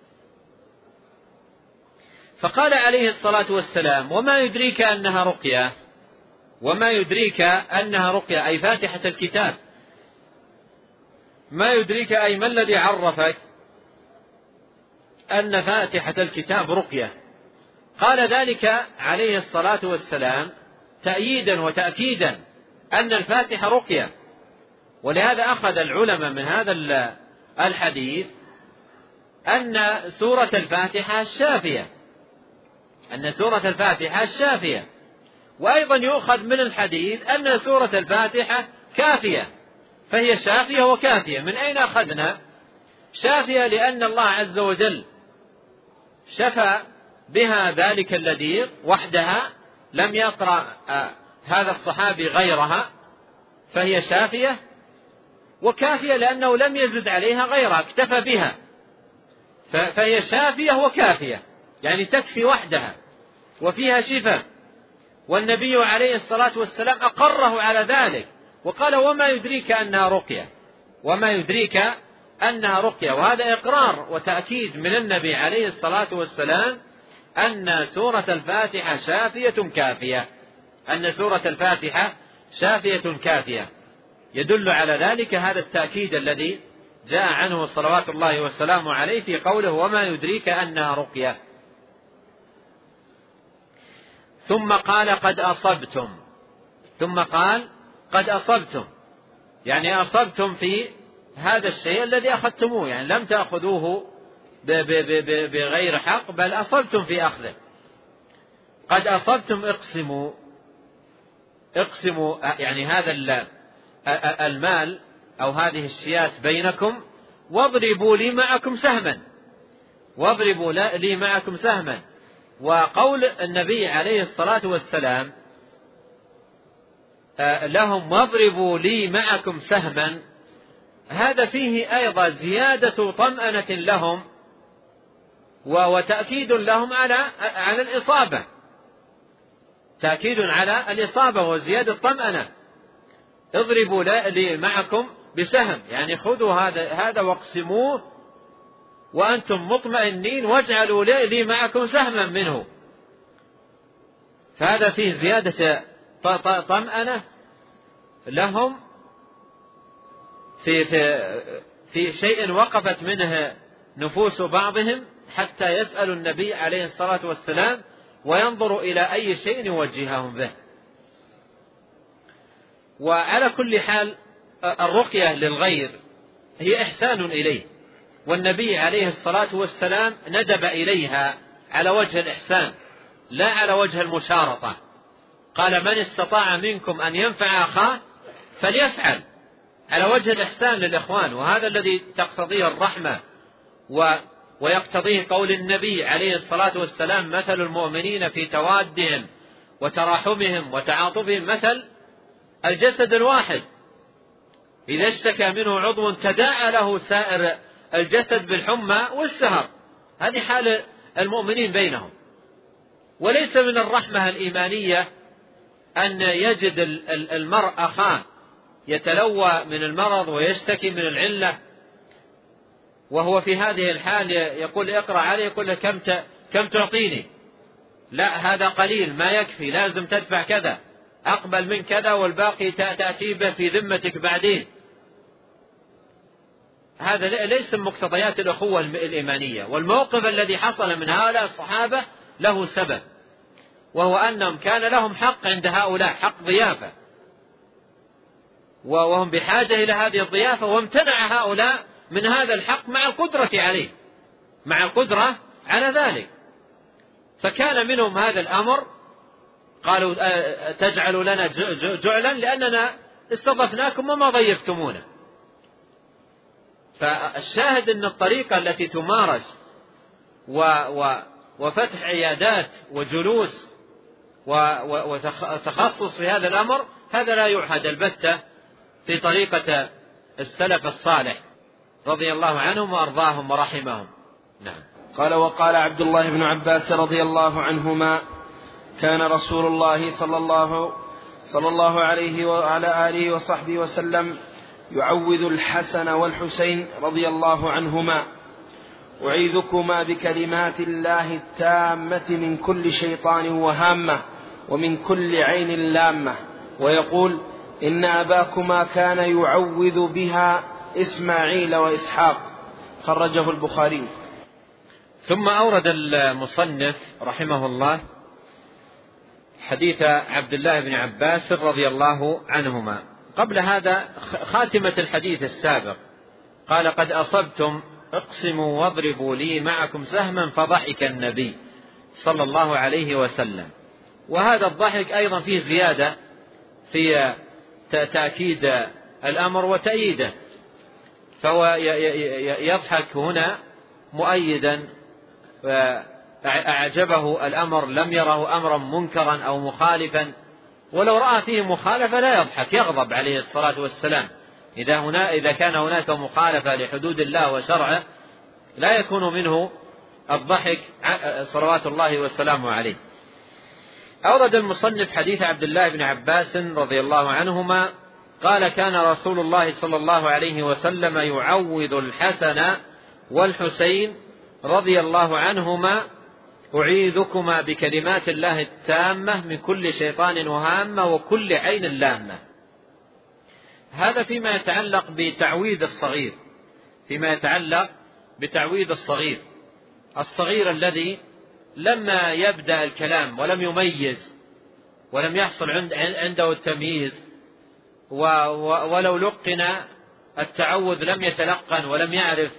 فقال عليه الصلاة والسلام وما يدريك أنها رقية؟ وما يدريك أنها رقية أي فاتحة الكتاب. ما يدريك أي ما الذي عرفك أن فاتحة الكتاب رقية؟ قال ذلك عليه الصلاة والسلام تأييدا وتأكيدا أن الفاتحة رقية. ولهذا أخذ العلماء من هذا الحديث أن سورة الفاتحة الشافية أن سورة الفاتحة الشافية وأيضا يؤخذ من الحديث أن سورة الفاتحة كافية، فهي شافية وكافية. من أين أخذنا شافية؟ لأن الله عز وجل شفى بها ذلك الذي وحدها، لم يقرأ هذا الصحابي غيرها، فهي شافية. وكافية لأنه لم يزد عليها غيرها، اكتفى بها، فهي شافية وكافية، يعني تكفي وحدها وفيها شفاء. والنبي عليه الصلاة والسلام أقره على ذلك وقال وما يدريك أنها رقية وما يدريك أنها رقية. وهذا إقرار وتأكيد من النبي عليه الصلاة والسلام أن سورة الفاتحة شافية كافية أن سورة الفاتحة شافية كافية. يدل على ذلك هذا التأكيد الذي جاء عنه صلوات الله والسلام عليه في قوله وما يدريك أنها رقية. ثم قال قد أصبتم ثم قال قد أصبتم يعني أصبتم في هذا الشيء الذي أخذتموه، يعني لم تأخذوه بغير حق بل أصبتم في أخذه. قد أصبتم اقسموا اقسموا يعني هذا المال أو هذه الشيات بينكم واضربوا لي معكم سهما واضربوا لي معكم سهما. وقول النبي عليه الصلاة والسلام لهم واضربوا لي معكم سهما، هذا فيه أيضا زيادة طمأنة لهم وتأكيد لهم على على الإصابة، تأكيد على الإصابة وزيادة الطمأنة. اضربوا لي معكم بسهم، يعني خذوا هذا هذا واقسموه وأنتم مطمئنين، واجعلوا لي معكم سهما منه. فهذا فيه زيادة طمأنة لهم في في في شيء وقفت منه نفوس بعضهم حتى يسألوا النبي عليه الصلاة والسلام وينظروا إلى أي شيء يوجههم به. وعلى كل حال الرقية للغير هي إحسان إليه، والنبي عليه الصلاة والسلام ندب إليها على وجه الإحسان لا على وجه المشارطة. قال: من استطاع منكم أن ينفع أخاه فليفعل، على وجه الإحسان للإخوان. وهذا الذي تقتضيه الرحمة و ويقتضيه قول النبي عليه الصلاة والسلام: مثل المؤمنين في توادهم وتراحمهم وتعاطفهم مثل الجسد الواحد، إذا اشتكى منه عضو تداعى له سائر الجسد بالحمى والسهر. هذه حال المؤمنين بينهم. وليس من الرحمة الإيمانية أن يجد المرء أخاه يتلوى من المرض ويشتكي من العلة، وهو في هذه الحال يقول: اقرأ عليه، يقول: كم كم تعطيني؟ لا، هذا قليل ما يكفي، لازم تدفع كذا، أقبل من كذا والباقي تأتي به في ذمتك بعدين. هذا ليس من مقتضيات الأخوة الإيمانية. والموقف الذي حصل من هؤلاء الصحابة له سبب، وهو أنهم كان لهم حق عند هؤلاء، حق ضيافة، وهم بحاجة إلى هذه الضيافة، وامتنع هؤلاء من هذا الحق مع القدرة عليه، مع القدرة على ذلك. فكان منهم هذا الأمر، قالوا: تجعلوا لنا جعلا لأننا استضفناكم وما ضيفتمونا. فالشاهد أن الطريقة التي تمارس و و وفتح عيادات وجلوس وتخصص في هذا الأمر، هذا لا يعهد البتة في طريقة السلف الصالح رضي الله عنهم وأرضاهم ورحمهم. نعم. قال: وقال عبد الله بن عباس رضي الله عنهما: كان رسول الله صلى الله صلى الله عليه وعلى آله وصحبه وسلم يعوذ الحسن والحسين رضي الله عنهما: أعيذكما بكلمات الله التامة من كل شيطان وهامة ومن كل عين لامة، ويقول: إن أباكما كان يعوذ بها إسماعيل وإسحاق. خرجه البخاري. ثم أورد المصنف رحمه الله حديث عبد الله بن عباس رضي الله عنهما. قبل هذا خاتمة الحديث السابق قال: قد أصبتم اقسموا واضربوا لي معكم سهما، فضحك النبي صلى الله عليه وسلم. وهذا الضحك أيضا فيه زيادة في تأكيد الأمر وتأييده، فهو يضحك هنا مؤيدا، أعجبه الأمر، لم يره أمرا منكرا أو مخالفا، ولو رأى فيه مخالفة لا يضحك، يغضب عليه الصلاة والسلام. إذا, هنا إذا كان هناك مخالفة لحدود الله وشرعه لا يكون منه الضحك صلوات الله وسلامه عليه. أورد المصنف حديث عبد الله بن عباس رضي الله عنهما قال: كان رسول الله صلى الله عليه وسلم يعوذ الحسن والحسين رضي الله عنهما: أعيذكما بكلمات الله التامة من كل شيطان وهامة وكل عين لامة. هذا فيما يتعلق بتعويذ الصغير، فيما يتعلق بتعويذ الصغير الصغير الذي لما يبدأ الكلام ولم يميز ولم يحصل عنده التمييز، ولو لقن التعوذ لم يتلقن ولم يعرف،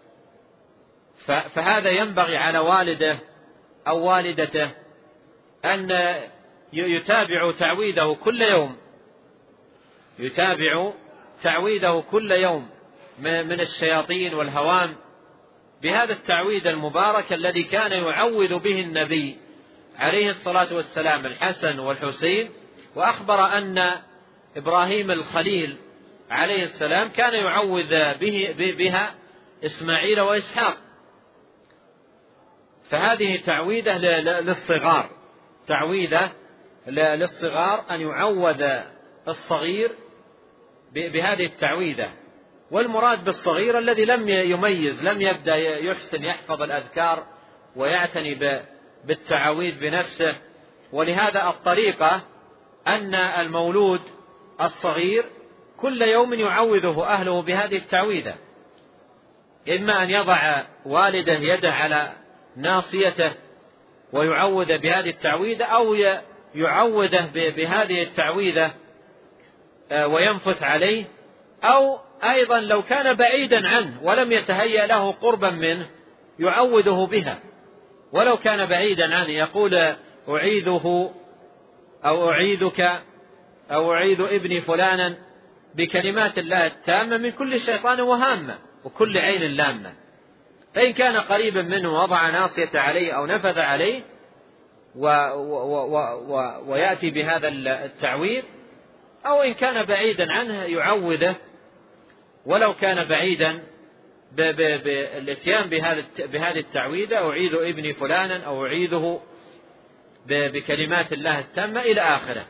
فهذا ينبغي على والده أو والدته أن يتابع تعويذه كل يوم، يتابع تعويذه كل يوم من الشياطين والهوام بهذا التعويذ المبارك الذي كان يعوذ به النبي عليه الصلاة والسلام الحسن والحسين. وأخبر أن إبراهيم الخليل عليه السلام كان يعوذ به بها إسماعيل وإسحاق. فهذه تعويذة للصغار، تعويذة للصغار أن يعوذ الصغير بهذه التعويذة. والمراد بالصغير الذي لم يميز، لم يبدأ يحسن يحفظ الأذكار ويعتني بالتعاويذ بنفسه. ولهذا الطريقة أن المولود الصغير كل يوم يعوذه أهله بهذه التعويذة، إما أن يضع والده يده على ناصيته ويعوذ بهذه التعويذة، أو يعوذه بهذه التعويذة وينفث عليه، أو أيضا لو كان بعيدا عنه ولم يتهيأ له قربا منه يعوذه بها، ولو كان بعيدا عنه يقول أعيذه أو أعيذك أو أعيذ ابني فلانا بكلمات الله التامة من كل شيطان وهامة وكل عين لامة. فإن كان قريبا منه وضع ناصية عليه أو نفذ عليه و و و و ويأتي بهذا التعويذ، أو إن كان بعيدا عنه يعوذه ولو كان بعيدا بالاتيان بهذه التعويذة، أعيذ ابني فلانا أو أعيذه بكلمات الله التامة إلى آخره.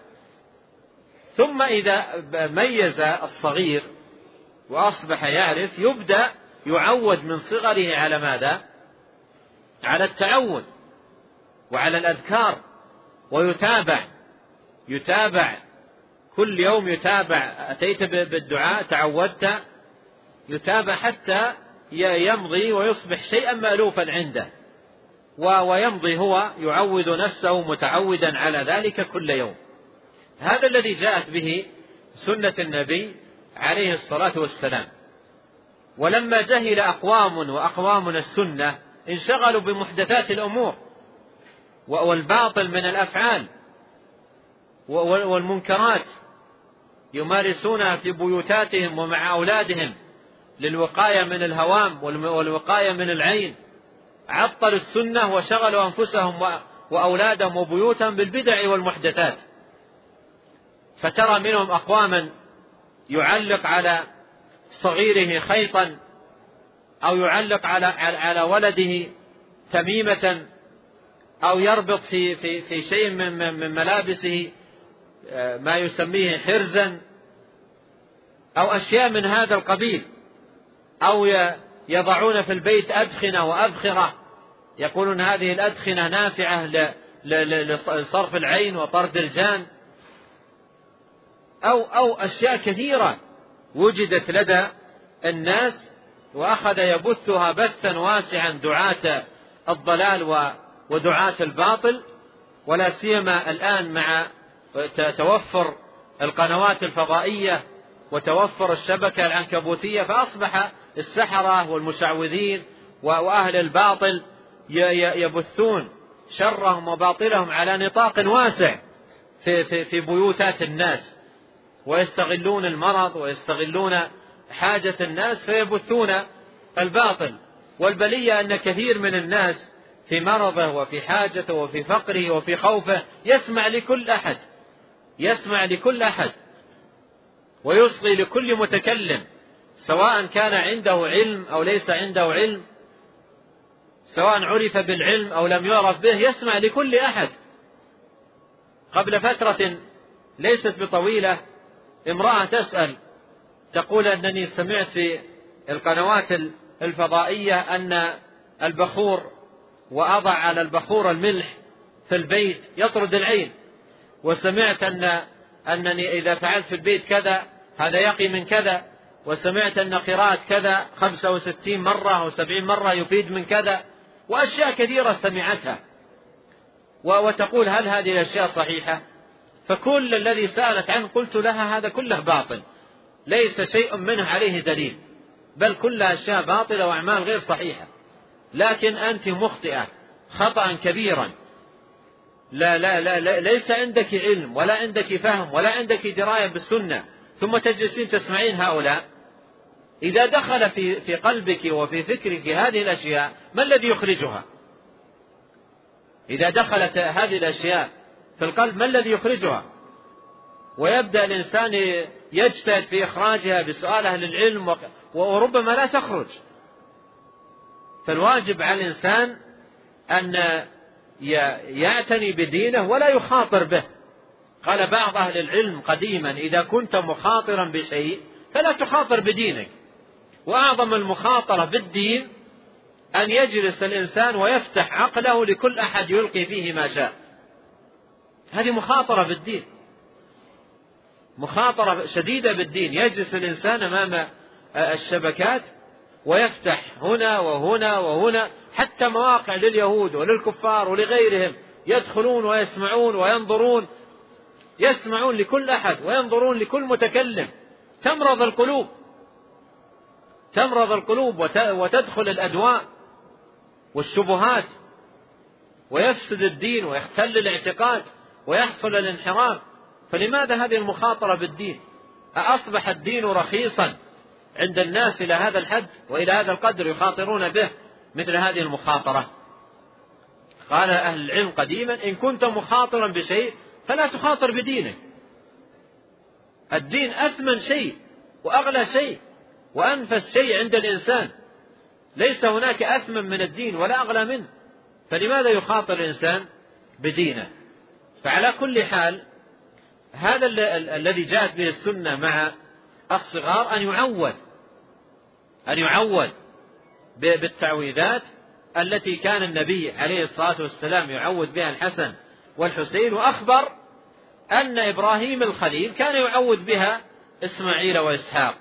ثم إذا ميز الصغير وأصبح يعرف يبدأ يعود من صغره على ماذا؟ على التعود وعلى الأذكار، ويتابع يتابع كل يوم يتابع، أتيت بالدعاء تعودت، يتابع حتى يمضي ويصبح شيئا مألوفا عنده، ويمضي هو يعود نفسه متعودا على ذلك كل يوم. هذا الذي جاءت به سنة النبي عليه الصلاة والسلام. ولما جهل أقوام وأقوامنا السنة انشغلوا بمحدثات الأمور والباطل من الأفعال والمنكرات يمارسونها في بيوتاتهم ومع أولادهم للوقاية من الهوام والوقاية من العين. عطلوا السنة وشغلوا أنفسهم وأولادهم وبيوتهم بالبدع والمحدثات. فترى منهم أقواما يعلق على صغيره خيطا، أو يعلق على على ولده تميمة، أو يربط في في في شيء من من ملابسه ما يسميه حرزا، أو أشياء من هذا القبيل، أو يضعون في البيت أدخنة وأبخرة، يقولون هذه الأدخنة نافعة لصرف العين وطرد الجان، أو أو أشياء كثيرة وجدت لدى الناس، وأخذ يبثها بثا واسعا دعاة الضلال ودعاة الباطل. ولا سيما الآن مع توفر القنوات الفضائية وتوفر الشبكة العنكبوتية، فأصبح السحرة والمشعوذين وأهل الباطل يبثون شرهم وباطلهم على نطاق واسع في, في, في بيوتات الناس، ويستغلون المرض ويستغلون حاجة الناس فيبثون الباطل. والبلية أن كثير من الناس في مرضه وفي حاجته وفي فقره وفي خوفه يسمع لكل أحد، يسمع لكل أحد ويصغي لكل متكلم، سواء كان عنده علم أو ليس عنده علم، سواء عرف بالعلم أو لم يعرف به، يسمع لكل أحد. قبل فترة ليست بطويلة امرأة تسأل تقول أنني سمعت في القنوات الفضائية أن البخور، وأضع على البخور الملح في البيت يطرد العين، وسمعت أن أنني إذا فعلت في البيت كذا هذا يقي من كذا، وسمعت أن قراءة كذا خمسة وستين مرة أو سبعين مرة يفيد من كذا، وأشياء كثيرة سمعتها، وتقول هل هذه الأشياء صحيحة؟ فكل الذي سألت عنه قلت لها هذا كله باطل، ليس شيء منه عليه دليل، بل كلها أشياء باطلة وأعمال غير صحيحة، لكن أنت مخطئة خطأ كبيرا. لا لا لا, لا ليس عندك علم ولا عندك فهم ولا عندك دراية بالسنة، ثم تجلسين تسمعين هؤلاء. إذا دخل في في قلبك وفي فكرك هذه الأشياء ما الذي يخرجها؟ إذا دخلت هذه الأشياء في القلب ما الذي يخرجها؟ ويبدأ الإنسان يجتهد في إخراجها بسؤال أهل العلم وربما لا تخرج. فالواجب على الإنسان أن يعتني بدينه ولا يخاطر به. قال بعض أهل العلم قديما: إذا كنت مخاطرا بشيء فلا تخاطر بدينك. وأعظم المخاطرة بالدين أن يجلس الإنسان ويفتح عقله لكل أحد يلقي فيه ما شاء. هذه مخاطرة بالدين، مخاطرة شديدة بالدين. يجلس الإنسان أمام الشبكات ويفتح هنا وهنا وهنا، حتى مواقع لليهود وللكفار ولغيرهم، يدخلون ويسمعون وينظرون، يسمعون لكل أحد وينظرون لكل متكلم. تمرض القلوب، تمرض القلوب وتدخل الأدواء والشبهات، ويفسد الدين ويختل الاعتقاد ويحصل الانحراف. فلماذا هذه المخاطرة بالدين؟ أصبح الدين رخيصا عند الناس إلى هذا الحد وإلى هذا القدر يخاطرون به مثل هذه المخاطرة؟ قال أهل العلم قديما: إن كنت مخاطرا بشيء فلا تخاطر بدينك. الدين أثمن شيء وأغلى شيء وأنفس شيء عند الإنسان، ليس هناك أثمن من الدين ولا أغلى منه، فلماذا يخاطر الإنسان بدينه؟ فعلى كل حال هذا الذي جاءت به السنة مع الصغار أن يعود أن يعود بالتعويذات التي كان النبي عليه الصلاة والسلام يعود بها الحسن والحسين، وأخبر أن إبراهيم الخليل كان يعود بها إسماعيل وإسحاق.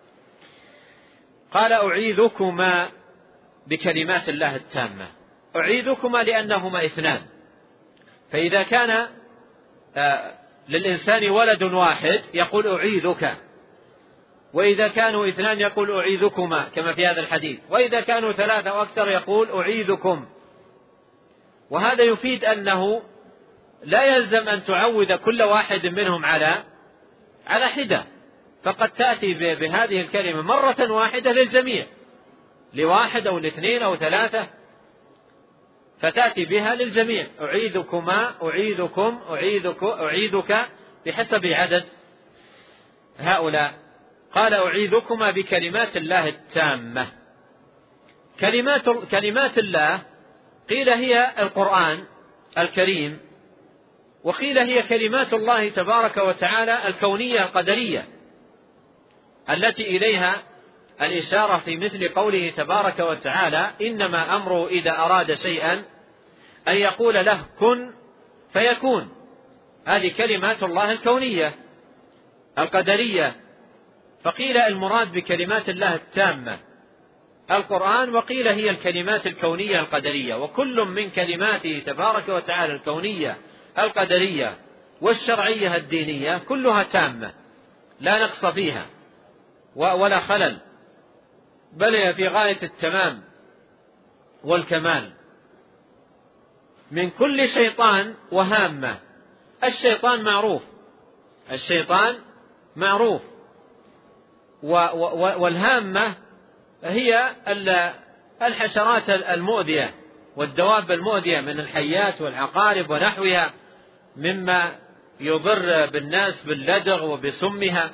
قال: أعيذكما بكلمات الله التامة. أعيذكما لأنهما اثنان، فإذا كان للإنسان ولد واحد يقول أعيذك، وإذا كانوا اثنان يقول أعيذكما كما في هذا الحديث، وإذا كانوا ثلاثة وأكثر يقول أعيذكم. وهذا يفيد أنه لا يلزم أن تعوذ كل واحد منهم على على حدة، فقد تأتي بهذه الكلمة مرة واحدة للجميع، لواحد أو لاثنين أو ثلاثة، فتأتي بها للجميع: أعيذكما، أعيذكم، أعيذك، أعيذك، بحسب عدد هؤلاء. قال: أعيذكما بكلمات الله التامة. كلمات كلمات الله قيل هي القرآن الكريم، وقيل هي كلمات الله تبارك وتعالى الكونية القدرية التي إليها الإشارة في مثل قوله تبارك وتعالى: إنما أمره إذا أراد شيئا أن يقول له كن فيكون. هذه كلمات الله الكونية القدرية. فقيل المراد بكلمات الله التامة القرآن، وقيل هي الكلمات الكونية القدرية. وكل من كلماته تبارك وتعالى الكونية القدرية والشرعية الدينية كلها تامة، لا نقص فيها ولا خلل، بل هي في غاية التمام والكمال. من كل شيطان وهامة. الشيطان معروف، الشيطان معروف، والهامة هي الحشرات المؤذية والدواب المؤذية من الحيات والعقارب ونحوها مما يضر بالناس باللدغ وبسمها.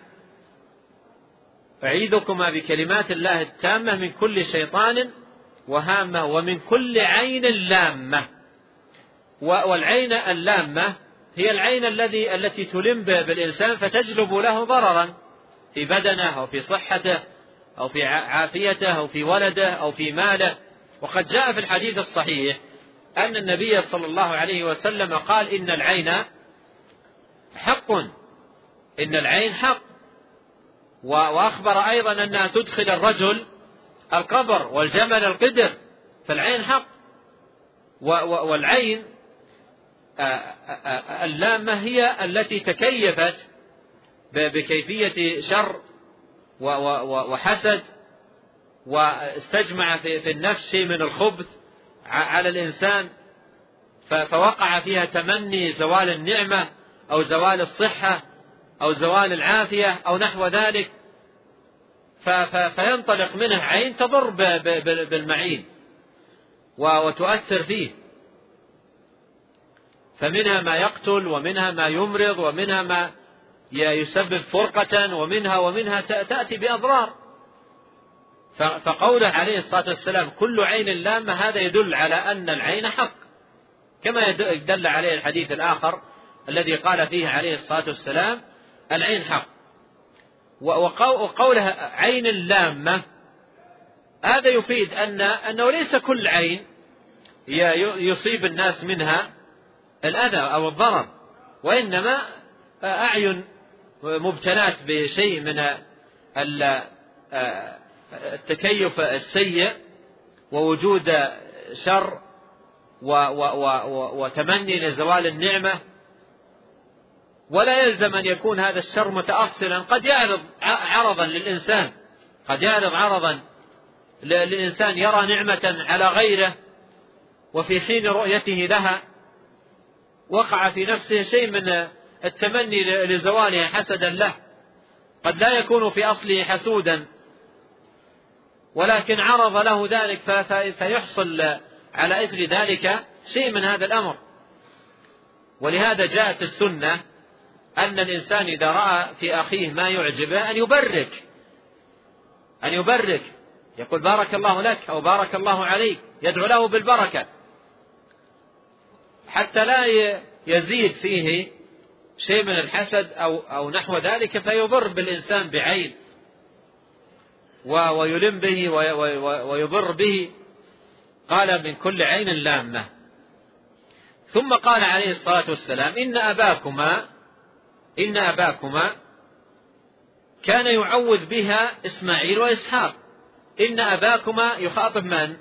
أعيذكما بكلمات الله التامة من كل شيطان وهامة ومن كل عين لامة. والعين اللامة هي العين الذي التي تلم بالإنسان فتجلب له ضررا في بدنه أو في صحته أو في عافيته أو في ولده أو في ماله. وقد جاء في الحديث الصحيح أن النبي صلى الله عليه وسلم قال: إن العين حق، إن العين حق. وأخبر أيضا أنها تدخل الرجل القبر والجمل القدر، فالعين حق. والعين اللامة هي التي تكيفت بكيفية شر وحسد، واستجمع في النفس شيء من الخبث على الإنسان، فوقع فيها تمني زوال النعمة أو زوال الصحة أو زوال العافية أو نحو ذلك، فينطلق منه عين تضر بالمعين وتؤثر فيه، فمنها ما يقتل ومنها ما يمرض ومنها ما يسبب فرقة ومنها ومنها تأتي بأضرار. فقوله عليه الصلاة والسلام كل عين لامة هذا يدل على أن العين حق، كما يدل عليه الحديث الآخر الذي قال فيه عليه الصلاة والسلام العين حق. وقوله عين لامة هذا يفيد أن أنه ليس كل عين يصيب الناس منها الأذى أو الضرر، وإنما أعين مبتلات بشيء من التكيف السيء ووجود شر وتمني لزوال النعمة، ولا يلزم أن يكون هذا الشر متأصلا، قد يعرض عرضا للإنسان، قد يعرض عرضا للإنسان يرى نعمة على غيره وفي حين رؤيته لها وقع في نفسه شيء من التمني لزوالها حسدا له، قد لا يكون في أصله حسودا ولكن عرض له ذلك فيحصل على إثر ذلك شيء من هذا الأمر. ولهذا جاءت السنة أن الإنسان إذا رأى في أخيه ما يعجبه أن يبرك أن يبرك يقول بارك الله لك أو بارك الله عليك، يدعو له بالبركة حتى لا يزيد فيه شيء من الحسد أو, أو نحو ذلك فيضر بالإنسان بعين ويلم به ويضر به. قال من كل عين لامة. ثم قال عليه الصلاة والسلام إن أباكما إن أباكما كان يعوذ بها إسماعيل وإسحاق. إن أباكما يخاطب من؟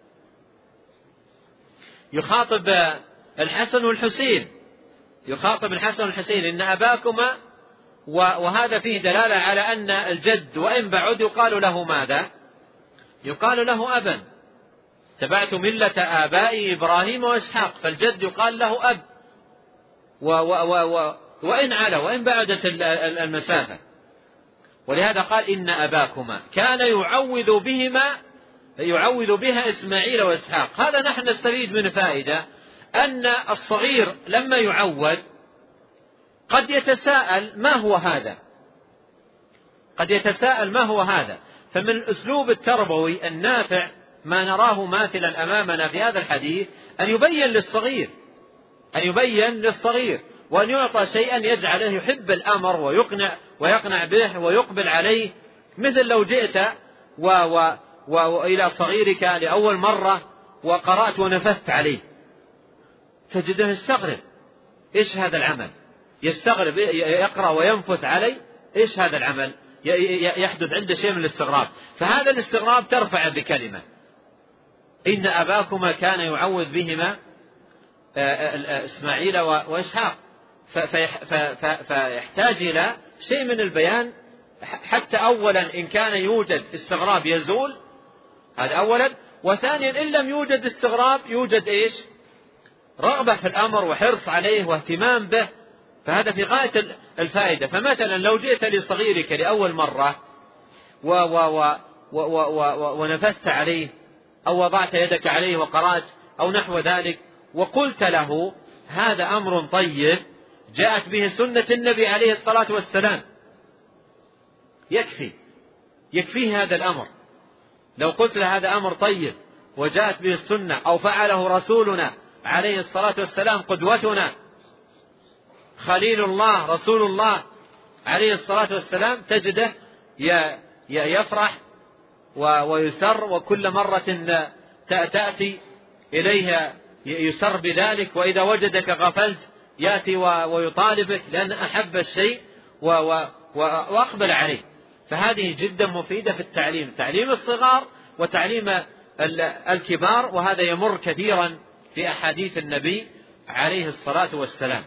يخاطب الحسن والحسين، يخاطب الحسن والحسين إن أباكما، وهذا فيه دلالة على أن الجد وإن بعد يقال له ماذا؟ يقال له أبا. تبعت ملة آبائي إبراهيم وإسحاق، فالجد يقال له أب و و و و وإن على وإن بعدت المسافة. ولهذا قال إن أباكما كان يعوذ بهما يعوذ بها إسماعيل وإسحاق. هذا نحن نستفيد من فائدة أن الصغير لما يعوذ قد يتساءل ما هو هذا، قد يتساءل ما هو هذا. فمن الأسلوب التربوي النافع ما نراه ماثلا أمامنا في هذا الحديث أن يبين للصغير أن يبين للصغير وأن يعطى شيئا يجعله يحب الأمر ويقنع ويقنع به ويقبل عليه. مثل لو جئت و و وإلى صغيرك لأول مرة وقرأت ونفثت عليه تجده يستغرب، إيش هذا العمل؟ يستغرب، يقرأ وينفث علي، إيش هذا العمل؟ يحدث عنده شيء من الاستغراب. فهذا الاستغراب ترفع بكلمة إن أباكما كان يعوذ بهما إسماعيل وإسحاق، فيحتاج إلى شيء من البيان حتى أولا إن كان يوجد استغراب يزول، هذا أولا. وثانيا إن لم يوجد استغراب يوجد إيش؟ رغبة في الأمر وحرص عليه واهتمام به، فهذا في غاية الفائدة. فمثلا لو جئت لصغيرك لأول مرة و و و و و و ونفثت عليه أو وضعت يدك عليه وقرأت أو نحو ذلك وقلت له هذا أمر طيب جاءت به سنة النبي عليه الصلاة والسلام، يكفي يكفيه هذا الأمر. لو قلت له هذا أمر طيب وجاءت به السنة أو فعله رسولنا عليه الصلاة والسلام قدوتنا خليل الله رسول الله عليه الصلاة والسلام، تجده يفرح ويسر، وكل مرة تأتي إليها يسر بذلك، وإذا وجدك غفلت يأتي ويطالبك لأن أحب الشيء وأقبل عليه. فهذه جدا مفيدة في التعليم، تعليم الصغار وتعليم الكبار، وهذا يمر كثيرا في أحاديث النبي عليه الصلاة والسلام،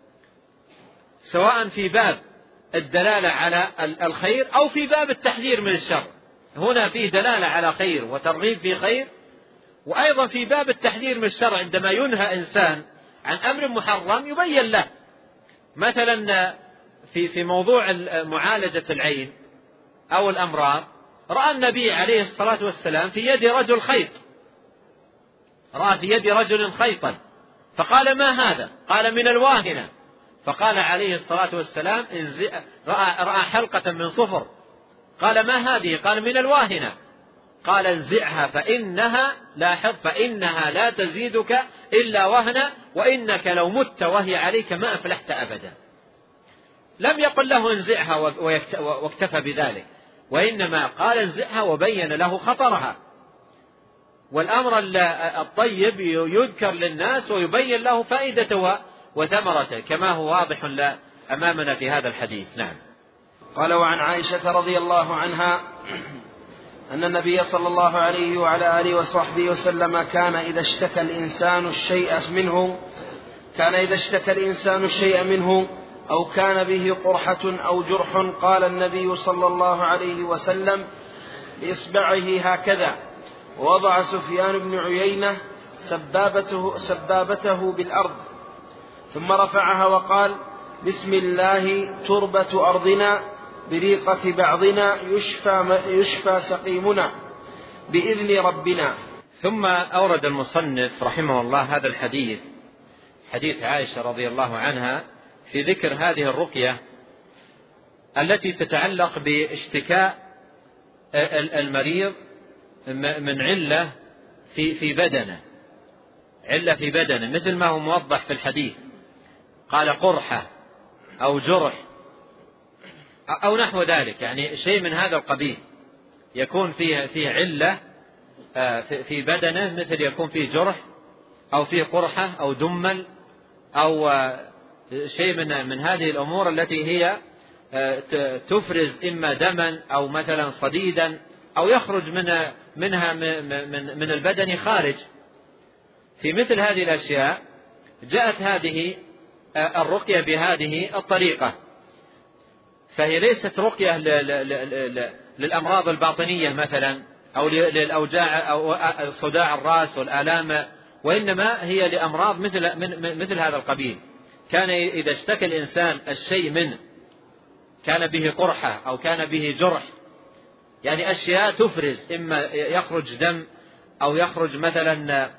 سواء في باب الدلالة على الخير أو في باب التحذير من الشر. هنا فيه دلالة على خير وترغيب في خير، وأيضا في باب التحذير من الشر عندما ينهى إنسان عن أمر محرم يبين له. مثلا في في موضوع معالجة العين أو الأمراض، رأى النبي عليه الصلاة والسلام في يد رجل خيط، رأى في يد رجل خيطا فقال ما هذا؟ قال من الواهنة. فقال عليه الصلاة والسلام رأى, رأى حلقة من صفر، قال ما هذه؟ قال من الواهنة. قال انزعها فإنها لاحظ فإنها لا تزيدك إلا وهنا وإنك لو مت وهي عليك ما أفلحت أبدا. لم يقل له انزعها واكتفى بذلك، وإنما قال انزعها وبين له خطرها. والأمر الطيب يذكر للناس ويبين له فائدته وثمرته كما هو واضح أمامنا في هذا الحديث. نعم. قال: وعن عائشة رضي الله عنها أن النبي صلى الله عليه وعلى آله وصحبه وسلم كان إذا اشتكى الإنسان الشيء منه كان إذا اشتكى الإنسان الشيء منه أو كان به قرحة أو جرح قال النبي صلى الله عليه وسلم بإصبعه هكذا، ووضع سفيان بن عيينة سبابته, سبابته بالأرض ثم رفعها وقال: بسم الله تربة أرضنا بريقة بعضنا يشفى, يشفى سقيمنا بإذن ربنا. ثم أورد المصنف رحمه الله هذا الحديث، حديث عائشة رضي الله عنها، في ذكر هذه الرقية التي تتعلق باشتكاء المريض من علة في في بدنه، علة في بدنه مثل ما هو موضح في الحديث، قال قرحة أو جرح أو نحو ذلك، يعني شيء من هذا القبيل يكون فيه فيه علة في بدنه، مثل يكون فيه جرح أو فيه قرحة أو دمل أو شيء من من هذه الأمور التي هي تفرز إما دما أو مثلا صديدا أو يخرج من منها من من البدن خارج. في مثل هذه الأشياء جاءت هذه الرقية بهذه الطريقة، فهي ليست رقية للأمراض الباطنية مثلا أو للأوجاع أو صداع الرأس والآلام، وإنما هي لأمراض مثل مثل هذا القبيل. كان إذا اشتكى الإنسان الشيء منه كان به قرحة أو كان به جرح، يعني أشياء تفرز، إما يخرج دم أو يخرج مثلا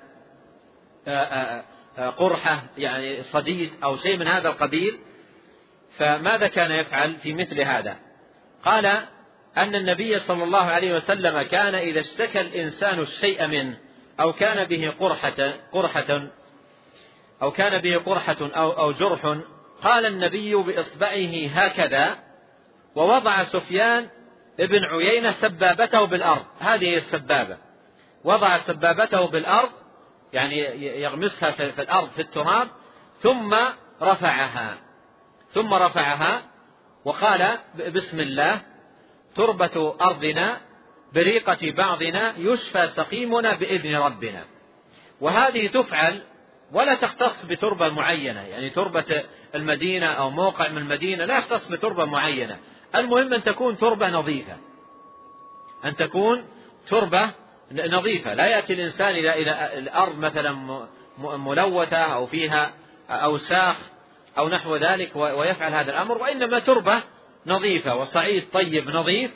قرحة يعني صديد أو شيء من هذا القبيل، فماذا كان يفعل في مثل هذا؟ قال أن النبي صلى الله عليه وسلم كان إذا اشتكى الإنسان الشيء منه أو كان به قرحة قرحة أو كان به قرحة أو أو جرح قال النبي بإصبعه هكذا، ووضع سفيان ابن عيينة سبابته بالأرض. هذه السبابة، وضع سبابته بالأرض يعني يغمسها في الأرض في التراب، ثم رفعها ثم رفعها وقال: بسم الله تربة أرضنا بريقة بعضنا يشفى سقيمنا بإذن ربنا. وهذه تفعل ولا تختص بتربة معينة، يعني تربة المدينة أو موقع من المدينة لا يختص بتربة معينة، المهم أن تكون تربة نظيفة، أن تكون تربة نظيفة. لا يأتي الإنسان إلى الأرض مثلا ملوثة أو فيها أوساخ أو نحو ذلك ويفعل هذا الأمر، وإنما تربة نظيفة وصعيد طيب نظيف،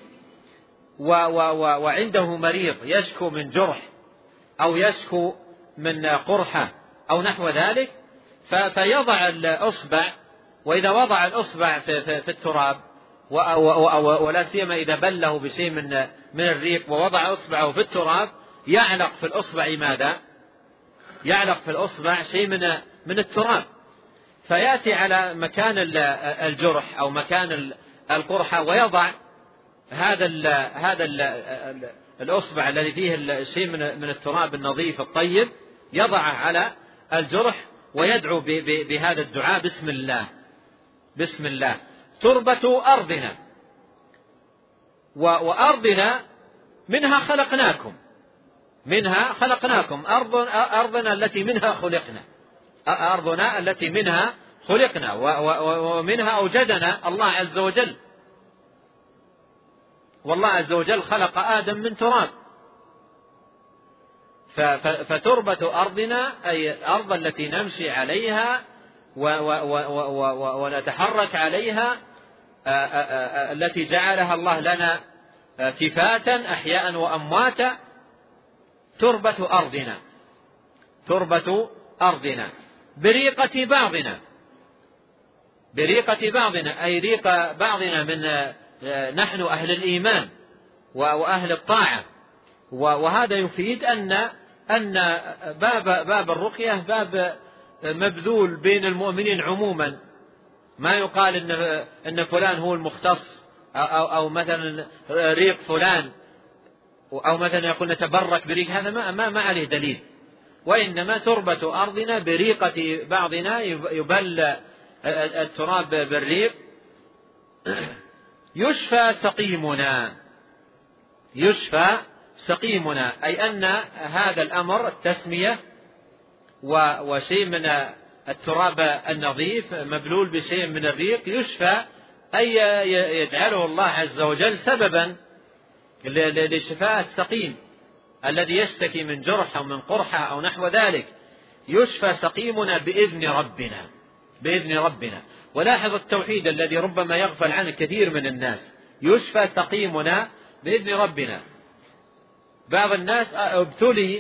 وعنده مريض يشكو من جرح أو يشكو من قرحة أو نحو ذلك، فيضع الأصبع، وإذا وضع الأصبع في, في, في التراب ولا سيما إذا بله بشيء من من الريق ووضع أصبعه في التراب، يعلق في الأصبع ماذا؟ يعلق في الأصبع شيء من من التراب، فيأتي على مكان الجرح أو مكان القرحة ويضع هذا ال هذا ال الأصبع الذي فيه شيء من من التراب النظيف الطيب، يضع على الجرح ويدعو بهذا الدعاء: بسم الله بسم الله تربة أرضنا، وأرضنا منها خلقناكم منها خلقناكم أرض أرضنا التي منها خلقنا أرضنا التي منها خلقنا ومنها أوجدنا الله عز وجل، والله عز وجل خلق آدم من تراب، فتربة أرضنا أي الأرض التي نمشي عليها ونتحرك عليها، التي جعلها الله لنا كفاة أحياء وأمواتا، تربة أرضنا تربة أرضنا بريقة بعضنا بريقة بعضنا أي ريق بعضنا من نحن أهل الإيمان وأهل الطاعة، وهذا يفيد أن أن باب باب الرقية باب مبذول بين المؤمنين عموما، ما يقال إن إن فلان هو المختص أو أو مثلا ريق فلان، أو مثلا يقول نتبرك بريق، هذا ما ما ما عليه دليل، وإنما تربة أرضنا بريقة بعضنا، يبل التراب بالريق. يشفى سقيمنا، يشفى سقيمنا، أي أن هذا الأمر التسمية وشيء من التراب النظيف مبلول بشيء من الريق يشفى، أي يجعله الله عز وجل سببا لشفاء السقيم الذي يشتكي من جرح أو من قرحة أو نحو ذلك. يشفى سقيمنا بإذن ربنا، بإذن ربنا. ولاحظ التوحيد الذي ربما يغفل عنه كثير من الناس، يشفى سقيمنا بإذن ربنا. بعض الناس ابتلي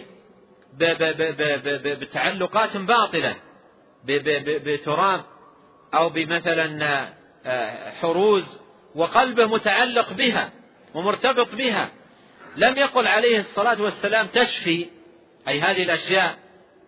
بتعلقات باطلة بتراب أو بمثلا حروز، وقلبه متعلق بها ومرتبط بها. لم يقل عليه الصلاة والسلام تشفي، أي هذه الأشياء،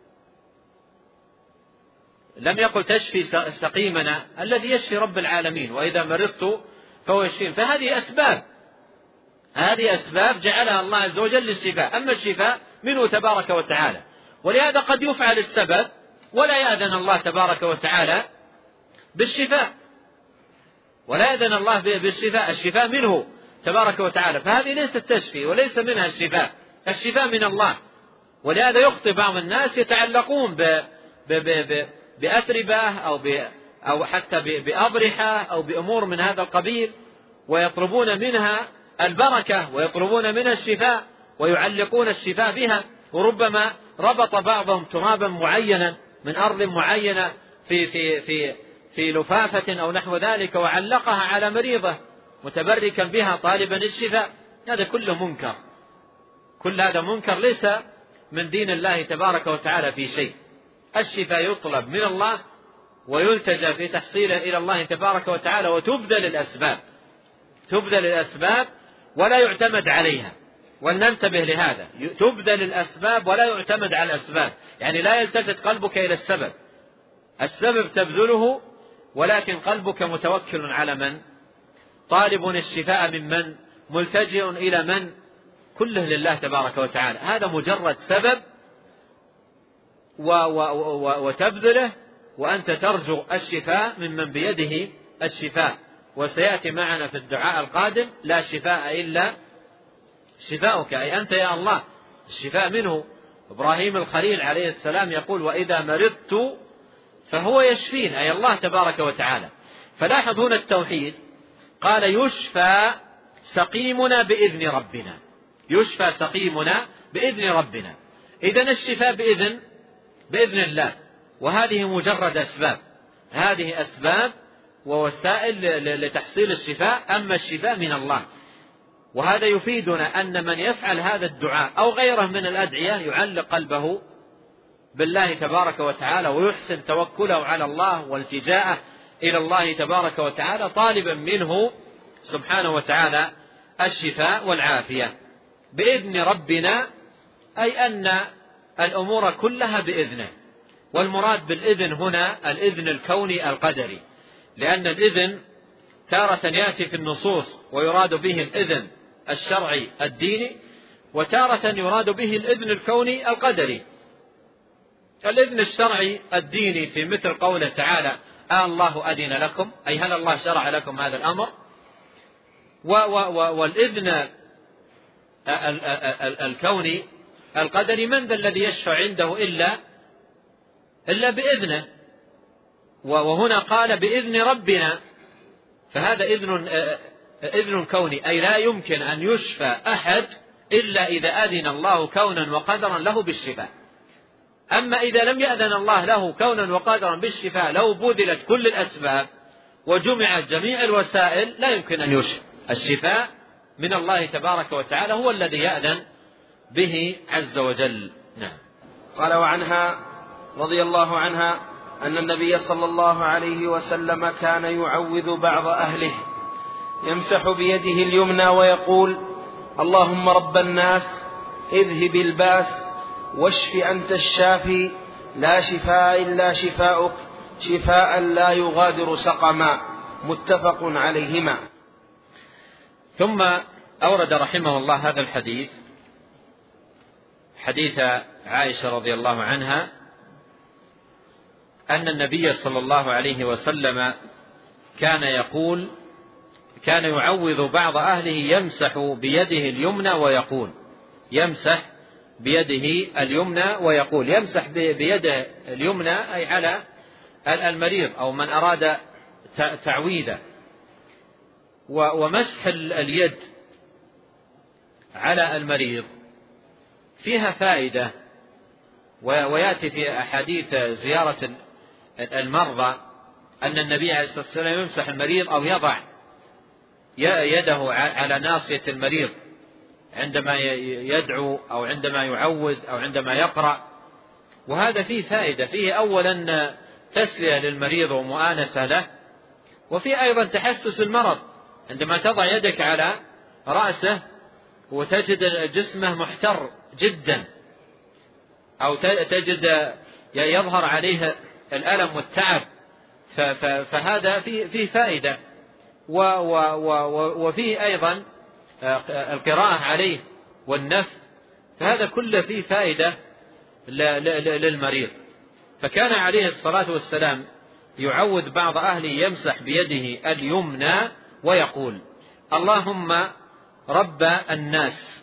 لم يقل تشفي سقيمنا الذي يشفي رب العالمين، وإذا مرضت فهو يشفين. فهذه أسباب، هذه أسباب جعلها الله عز وجل للشفاء، أما الشفاء منه تبارك وتعالى. ولهذا قد يفعل السبب ولا يأذن الله تبارك وتعالى بالشفاء، ولا يأذن الله بالشفاء، الشفاء منه تبارك وتعالى. فهذه ليست تشفي وليس منها الشفاء، الشفاء من الله. ولهذا يخطئ بعض الناس يتعلقون ب ب ب بأتربة أو ب أو حتى بأضرحة أو بأمور من هذا القبيل، ويطلبون منها البركة ويطلبون منها الشفاء ويعلقون الشفاء بها. وربما ربط بعضهم ترابا معينا من أرض معينة في في في في لفافة أو نحو ذلك، وعلقها على مريضة متبركا بها طالبا الشفاء. هذا كله منكر، كل هذا منكر ليس من دين الله تبارك وتعالى في شيء. الشفاء يطلب من الله ويلتجأ في تحصيله إلى الله تبارك وتعالى، وتبذل الأسباب، تبذل الأسباب ولا يعتمد عليها. ولننتبه لهذا، تبذل الأسباب ولا يعتمد على الأسباب، يعني لا يلتفت قلبك إلى السبب، السبب تبذله ولكن قلبك متوكل على من؟ طالب الشفاء من من؟ ملتجئ إلى من؟ كله لله تبارك وتعالى. هذا مجرد سبب و و و وتبذله، وأنت ترجو الشفاء ممن بيده الشفاء. وسيأتي معنا في الدعاء القادم لا شفاء إلا شفاؤك، أي أنت يا الله الشفاء منه. إبراهيم الخليل عليه السلام يقول وإذا مرضت فهو يشفين، أي الله تبارك وتعالى. فلاحظ هنا التوحيد، قال يشفى سقيمنا بإذن ربنا، يشفى سقيمنا بإذن ربنا. إذن الشفاء بإذن بإذن الله، وهذه مجرد أسباب، هذه أسباب ووسائل لتحصيل الشفاء، أما الشفاء من الله. وهذا يفيدنا أن من يفعل هذا الدعاء أو غيره من الأدعية يعلق قلبه بالله تبارك وتعالى، ويحسن توكله على الله والتجاءه إلى الله تبارك وتعالى، طالبا منه سبحانه وتعالى الشفاء والعافية. بإذن ربنا أي أن الأمور كلها بإذنه. والمراد بالإذن هنا الإذن الكوني القدري، لأن الإذن تارة يأتي في النصوص ويراد به الإذن الشرعي الديني، وتارة يراد به الإذن الكوني القدري. الإذن الشرعي الديني في مثل قوله تعالى آه الله أذن لكم، أي هل الله شرع لكم هذا الأمر. والإذن الكوني القدري من ذا الذي يشفع عنده إلا إلا بإذنه، وهنا قال بإذن ربنا، فهذا إذن إذن كوني، أي لا يمكن أن يشفى أحد إلا إذا أذن الله كونا وقدرا له بالشفاء. أما إذا لم يأذن الله له كونا وقدرا بالشفاء، لو بذلت كل الأسباب وجمعت جميع الوسائل لا يمكن أن يشفى. الشفاء من الله تبارك وتعالى هو الذي يأذن به عز وجل. نعم. قال وعنها رضي الله عنها أن النبي صلى الله عليه وسلم كان يعوذ بعض أهله، يمسح بيده اليمنى ويقول اللهم رب الناس اذهب الباس واشف أنت الشافي لا شفاء إلا شفاؤك شفاء لا يغادر سقما. متفق عليهما. ثم أورد رحمه الله هذا الحديث، حديث عائشة رضي الله عنها، أن النبي صلى الله عليه وسلم كان يقول كان يعوذ بعض أهله يمسح بيده اليمنى ويقول يمسح بيده اليمنى ويقول يمسح بيده اليمنى أي على المريض أو من أراد تعويذه. ومسح اليد على المريض فيها فائدة، ويأتي في أحاديث زيارة المرضى أن النبي عليه الصلاة والسلام يمسح المريض أو يضع يده على ناصية المريض عندما يدعو أو عندما يعوذ أو عندما يقرأ. وهذا فيه فائدة، فيه أولا تسلية للمريض ومؤانسة له، وفيه أيضا تحسس المرض عندما تضع يدك على رأسه وتجد جسمه محتر جدا أو تجد يظهر عليه الألم والتعب، فهذا فيه فائدة. وفيه أيضا القراءة عليه والنفث، فهذا كله فيه فائدة للمريض. فكان عليه الصلاة والسلام يعود بعض أهله يمسح بيده اليمنى ويقول اللهم رب الناس،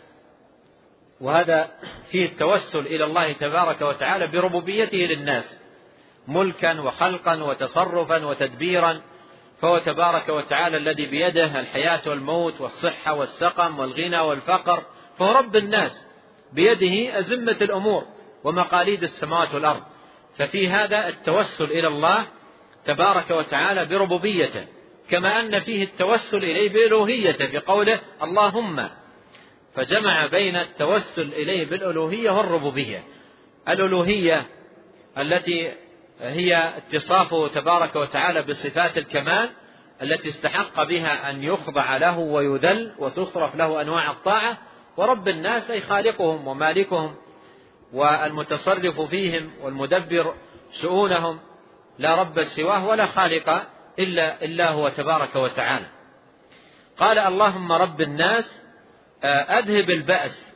وهذا فيه التوسل إلى الله تبارك وتعالى بربوبيته للناس ملكا وخلقا وتصرفا وتدبيرا، فهو تبارك وتعالى الذي بيده الحياة والموت والصحة والسقم والغنى والفقر، فهو رب الناس بيده أزمة الأمور ومقاليد السماوات والأرض. ففي هذا التوسل إلى الله تبارك وتعالى بربوبيته، كما أن فيه التوسل إليه بألوهيته بقوله اللهم، فجمع بين التوسل إليه بالألوهية والربوبية. الألوهية التي هي اتصافه تبارك وتعالى بصفات الكمال التي استحق بها أن يخضع له ويذل وتصرف له أنواع الطاعة، ورب الناس أي خالقهم ومالكهم والمتصرف فيهم والمدبر شؤونهم، لا رب سواه ولا خالق إلا, إلا هو تبارك وتعالى. قال اللهم رب الناس أذهب البأس،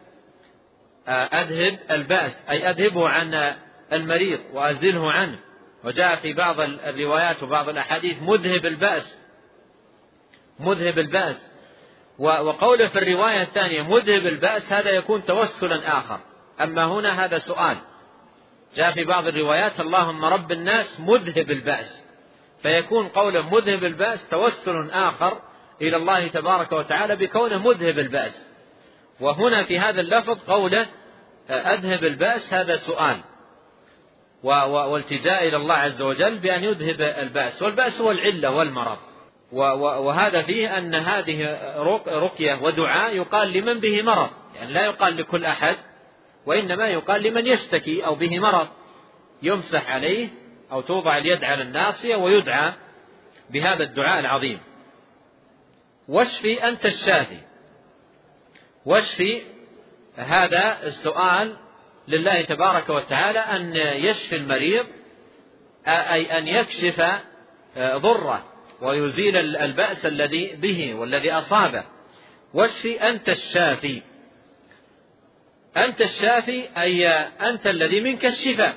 أذهب البأس أي أذهبه عن المريض وأزله عنه. وجاء في بعض الروايات وبعض الأحاديث مذهب البأس، مذهب البأس. وقوله في الرواية الثانية مذهب البأس هذا يكون توسلا آخر، أما هنا هذا سؤال. جاء في بعض الروايات اللهم رب الناس مذهب البأس، فيكون قوله مذهب البأس توسل آخر إلى الله تبارك وتعالى بكونه مذهب البأس. وهنا في هذا اللفظ قوله أذهب البأس هذا سؤال والتجاء إلى الله عز وجل بأن يذهب البأس، والبأس هو العلة والمرض. وهذا فيه أن هذه رقية ودعاء يقال لمن به مرض، يعني لا يقال لكل أحد، وإنما يقال لمن يشتكي أو به مرض يمسح عليه أو توضع اليد على الناصية ويدعى بهذا الدعاء العظيم. واشفي أنت الشافي، واشفي هذا السؤال لله تبارك وتعالى أن يشفي المريض، أي أن يكشف ضره ويزيل البأس الذي به والذي أصابه. واشفي أنت الشافي، أنت الشافي أي أنت الذي منك الشفاء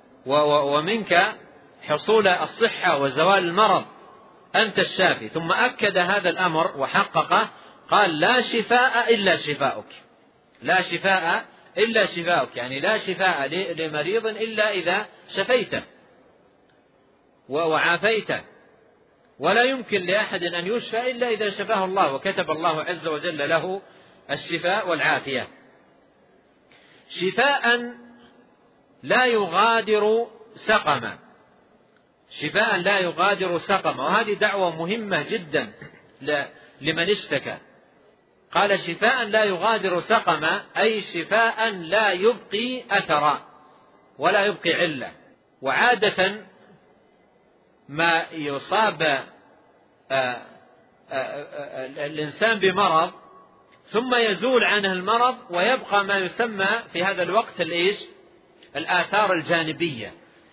ومنك حصول الصحة وزوال المرض، أنت الشافي. ثم أكد هذا الأمر وحققه، قال لا شفاء إلا شفاؤك، لا شفاء إلا شفاؤك، يعني لا شفاء لمريض إلا إذا شفيته وعافيته، ولا يمكن لأحد أن يشفى إلا إذا شفاه الله وكتب الله عز وجل له الشفاء والعافية. شفاء لا يغادر سقما، شفاء لا يغادر سقما، وهذه دعوة مهمة جدا لمن اشتكى. قال شفاء لا يغادر سقما أي شفاء لا يبقي أثرا ولا يبقي علة. وعادة ما يصاب الإنسان بمرض ثم يزول عنه المرض ويبقى ما يسمى في هذا الوقت الإيش؟ الآثار الجانبية.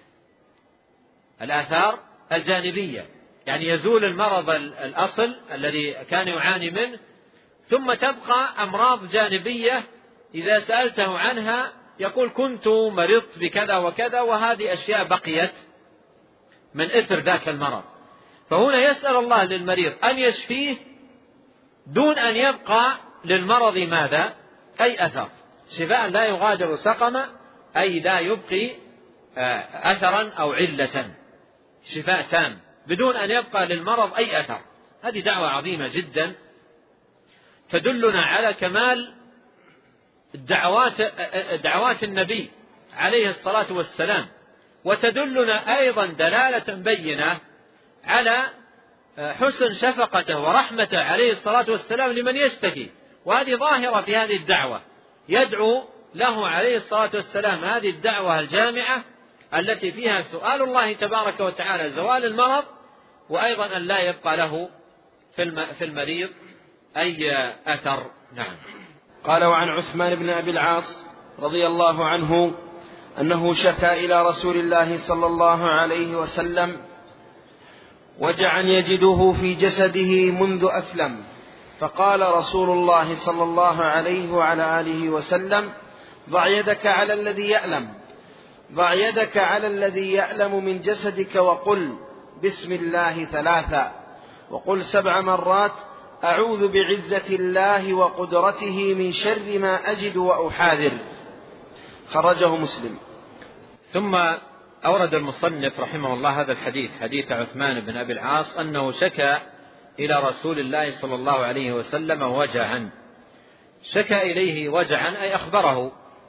الآثار الجانبية يعني يزول المرض الأصل الذي كان يعاني منه، ثم تبقى أمراض جانبية إذا سألته عنها يقول كنت مرضت بكذا وكذا، وهذه أشياء بقيت من إثر ذاك المرض. فهنا يسأل الله للمريض أن يشفيه دون أن يبقى للمرض ماذا؟ أي أثر. شفاء لا يغادر سقما، أي لا يبقي أثرا أو علة، شفاء تام بدون أن يبقى للمرض أي أثر. هذه دعوة عظيمة جدا تدلنا على كمال دعوات دعوات النبي عليه الصلاة والسلام، وتدلنا أيضا دلالة بينة على حسن شفقته ورحمته عليه الصلاة والسلام لمن يشتكي. وهذه ظاهرة في هذه الدعوة، يدعو له عليه الصلاة والسلام هذه الدعوة الجامعة التي فيها سؤال الله تبارك وتعالى زوال المرض، وأيضا أن لا يبقى له في المريض أي أثر. نعم. قال: وعن عثمان بن أبي العاص رضي الله عنه أنه شكى إلى رسول الله صلى الله عليه وسلم وجعا يجده في جسده منذ أسلم، فقال رسول الله صلى الله عليه وعلى آله وسلم: ضع يدك على الذي يألم ضع يدك على الذي يألم من جسدك وقل بسم الله ثلاثا، وقل سبع مرات أعوذ بعزة الله وقدرته من شر ما أجد وأحاذر. خرجه مسلم. ثم أورد المصنف رحمه الله هذا الحديث، حديث عثمان بن أبي العاص أنه شكى إلى رسول الله صلى الله عليه وسلم وجعا. شكى إليه وجعا أي أخبره،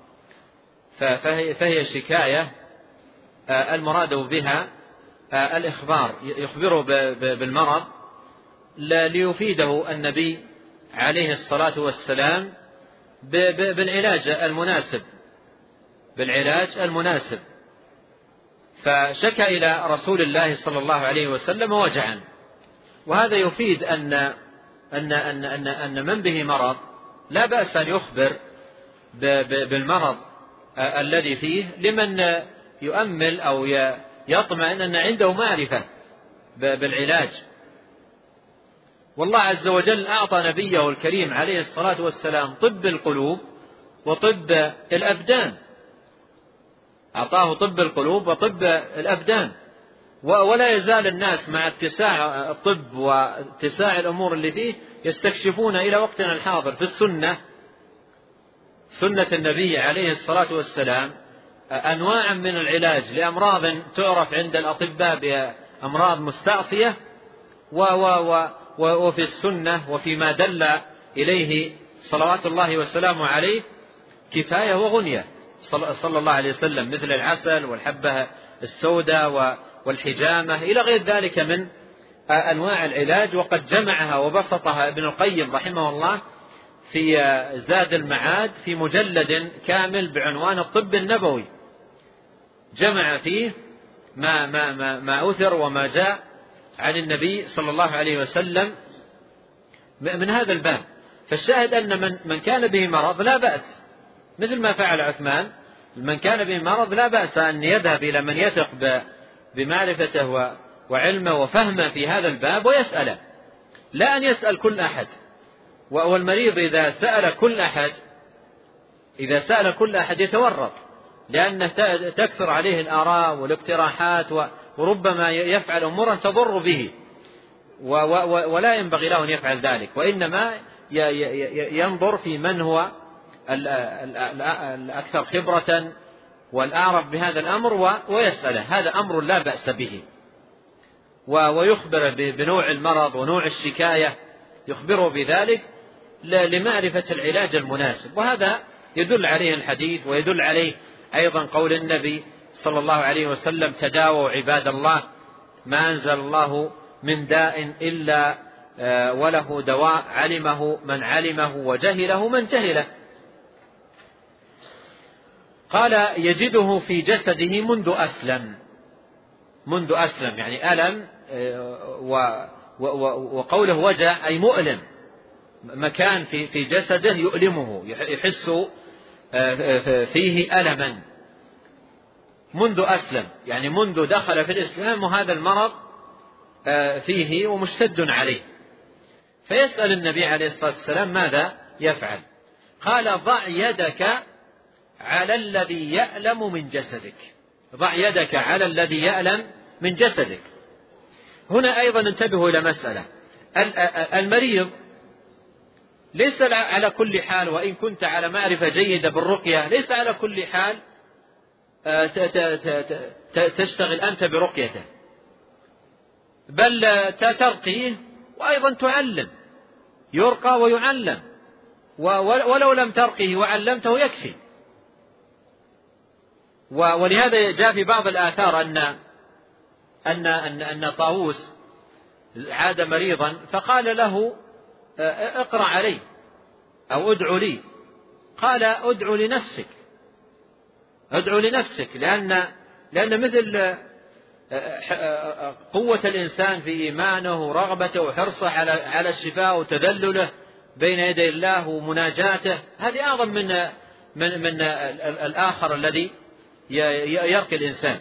فهي شكاية المراد بها الإخبار، يخبره بالمرض ليفيده النبي عليه الصلاة والسلام بالعلاج المناسب بالعلاج المناسب فشكى إلى رسول الله صلى الله عليه وسلم وجعا. وهذا يفيد أن أن أن أن أن من به مرض لا بأس أن يخبر بالمرض الذي فيه لمن يؤمل أو يطمئن أن عنده معرفة بالعلاج. والله عز وجل أعطى نبيه الكريم عليه الصلاة والسلام طب القلوب وطب الأبدان، أعطاه طب القلوب وطب الأبدان. ولا يزال الناس مع اتساع الطب واتساع الأمور اللي فيه يستكشفون إلى وقتنا الحاضر في السنة، سنة النبي عليه الصلاة والسلام، أنواعا من العلاج لأمراض تعرف عند الأطباء بأمراض مستعصية، وفي السنة وفيما دل إليه صلوات الله وسلامه عليه كفاية وغنية صلى الله عليه وسلم، مثل العسل والحبة السوداء والحجامة إلى غير ذلك من أنواع العلاج. وقد جمعها وبسطها ابن القيم رحمه الله في زاد المعاد في مجلد كامل بعنوان الطب النبوي، جمع فيه ما, ما, ما, ما أثر وما جاء عن النبي صلى الله عليه وسلم من هذا الباب. فالشاهد أن من, من كان به مرض لا بأس، مثل ما فعل عثمان، من كان به مرض لا بأس أن يذهب إلى من يثق بمعرفته وعلمه وفهمه في هذا الباب ويسأله، لا أن يسأل كل أحد. والمريض إذا سأل كل أحد إذا سأل كل أحد يتورط، لأنه تكثر عليه الآراء والاقتراحات وربما يفعل أمورا تضر به، ولا ينبغي له أن يفعل ذلك، وإنما ينظر في من هو الأكثر خبرة والأعرف بهذا الأمر ويسأله. هذا أمر لا بأس به، ويخبر بنوع المرض ونوع الشكاية، يخبره بذلك لمعرفة العلاج المناسب. وهذا يدل عليه الحديث، ويدل عليه أيضا قول النبي صلى الله عليه وسلم: تداووا عباد الله، ما أنزل الله من داء إلا وله دواء، علمه من علمه وجهله من جهله. قال: يجده في جسده منذ أسلم. منذ أسلم يعني ألم، وقوله وجع أي مؤلم، مكان في في جسده يؤلمه، يحس فيه ألما منذ أسلم، يعني منذ دخل في الإسلام وهذا المرض فيه ومشتد عليه. فيسأل النبي عليه الصلاة والسلام ماذا يفعل؟ قال: ضع يدك على الذي يألم من جسدك. ضع يدك على الذي يألم من جسدك. هنا أيضا انتبهوا إلى مسألة: المريض ليس على كل حال، وإن كنت على معرفة جيدة بالرقية، ليس على كل حال تشتغل أنت برقيته، بل ترقيه وأيضا تعلم، يرقى ويعلم، ولو لم ترقيه وعلمته يكفي. ولهذا جاء في بعض الآثار أن أن أن, أن طاووس عاد مريضا فقال له: اقرأ علي أو ادعو لي. قال: ادعو لنفسك، ادعو لنفسك، لأن لأن مثل قوة الإنسان في إيمانه ورغبته وحرصه على على الشفاء وتذلله بين يدي الله ومناجاته، هذه أعظم من من من الآخر الذي يرقي الإنسان،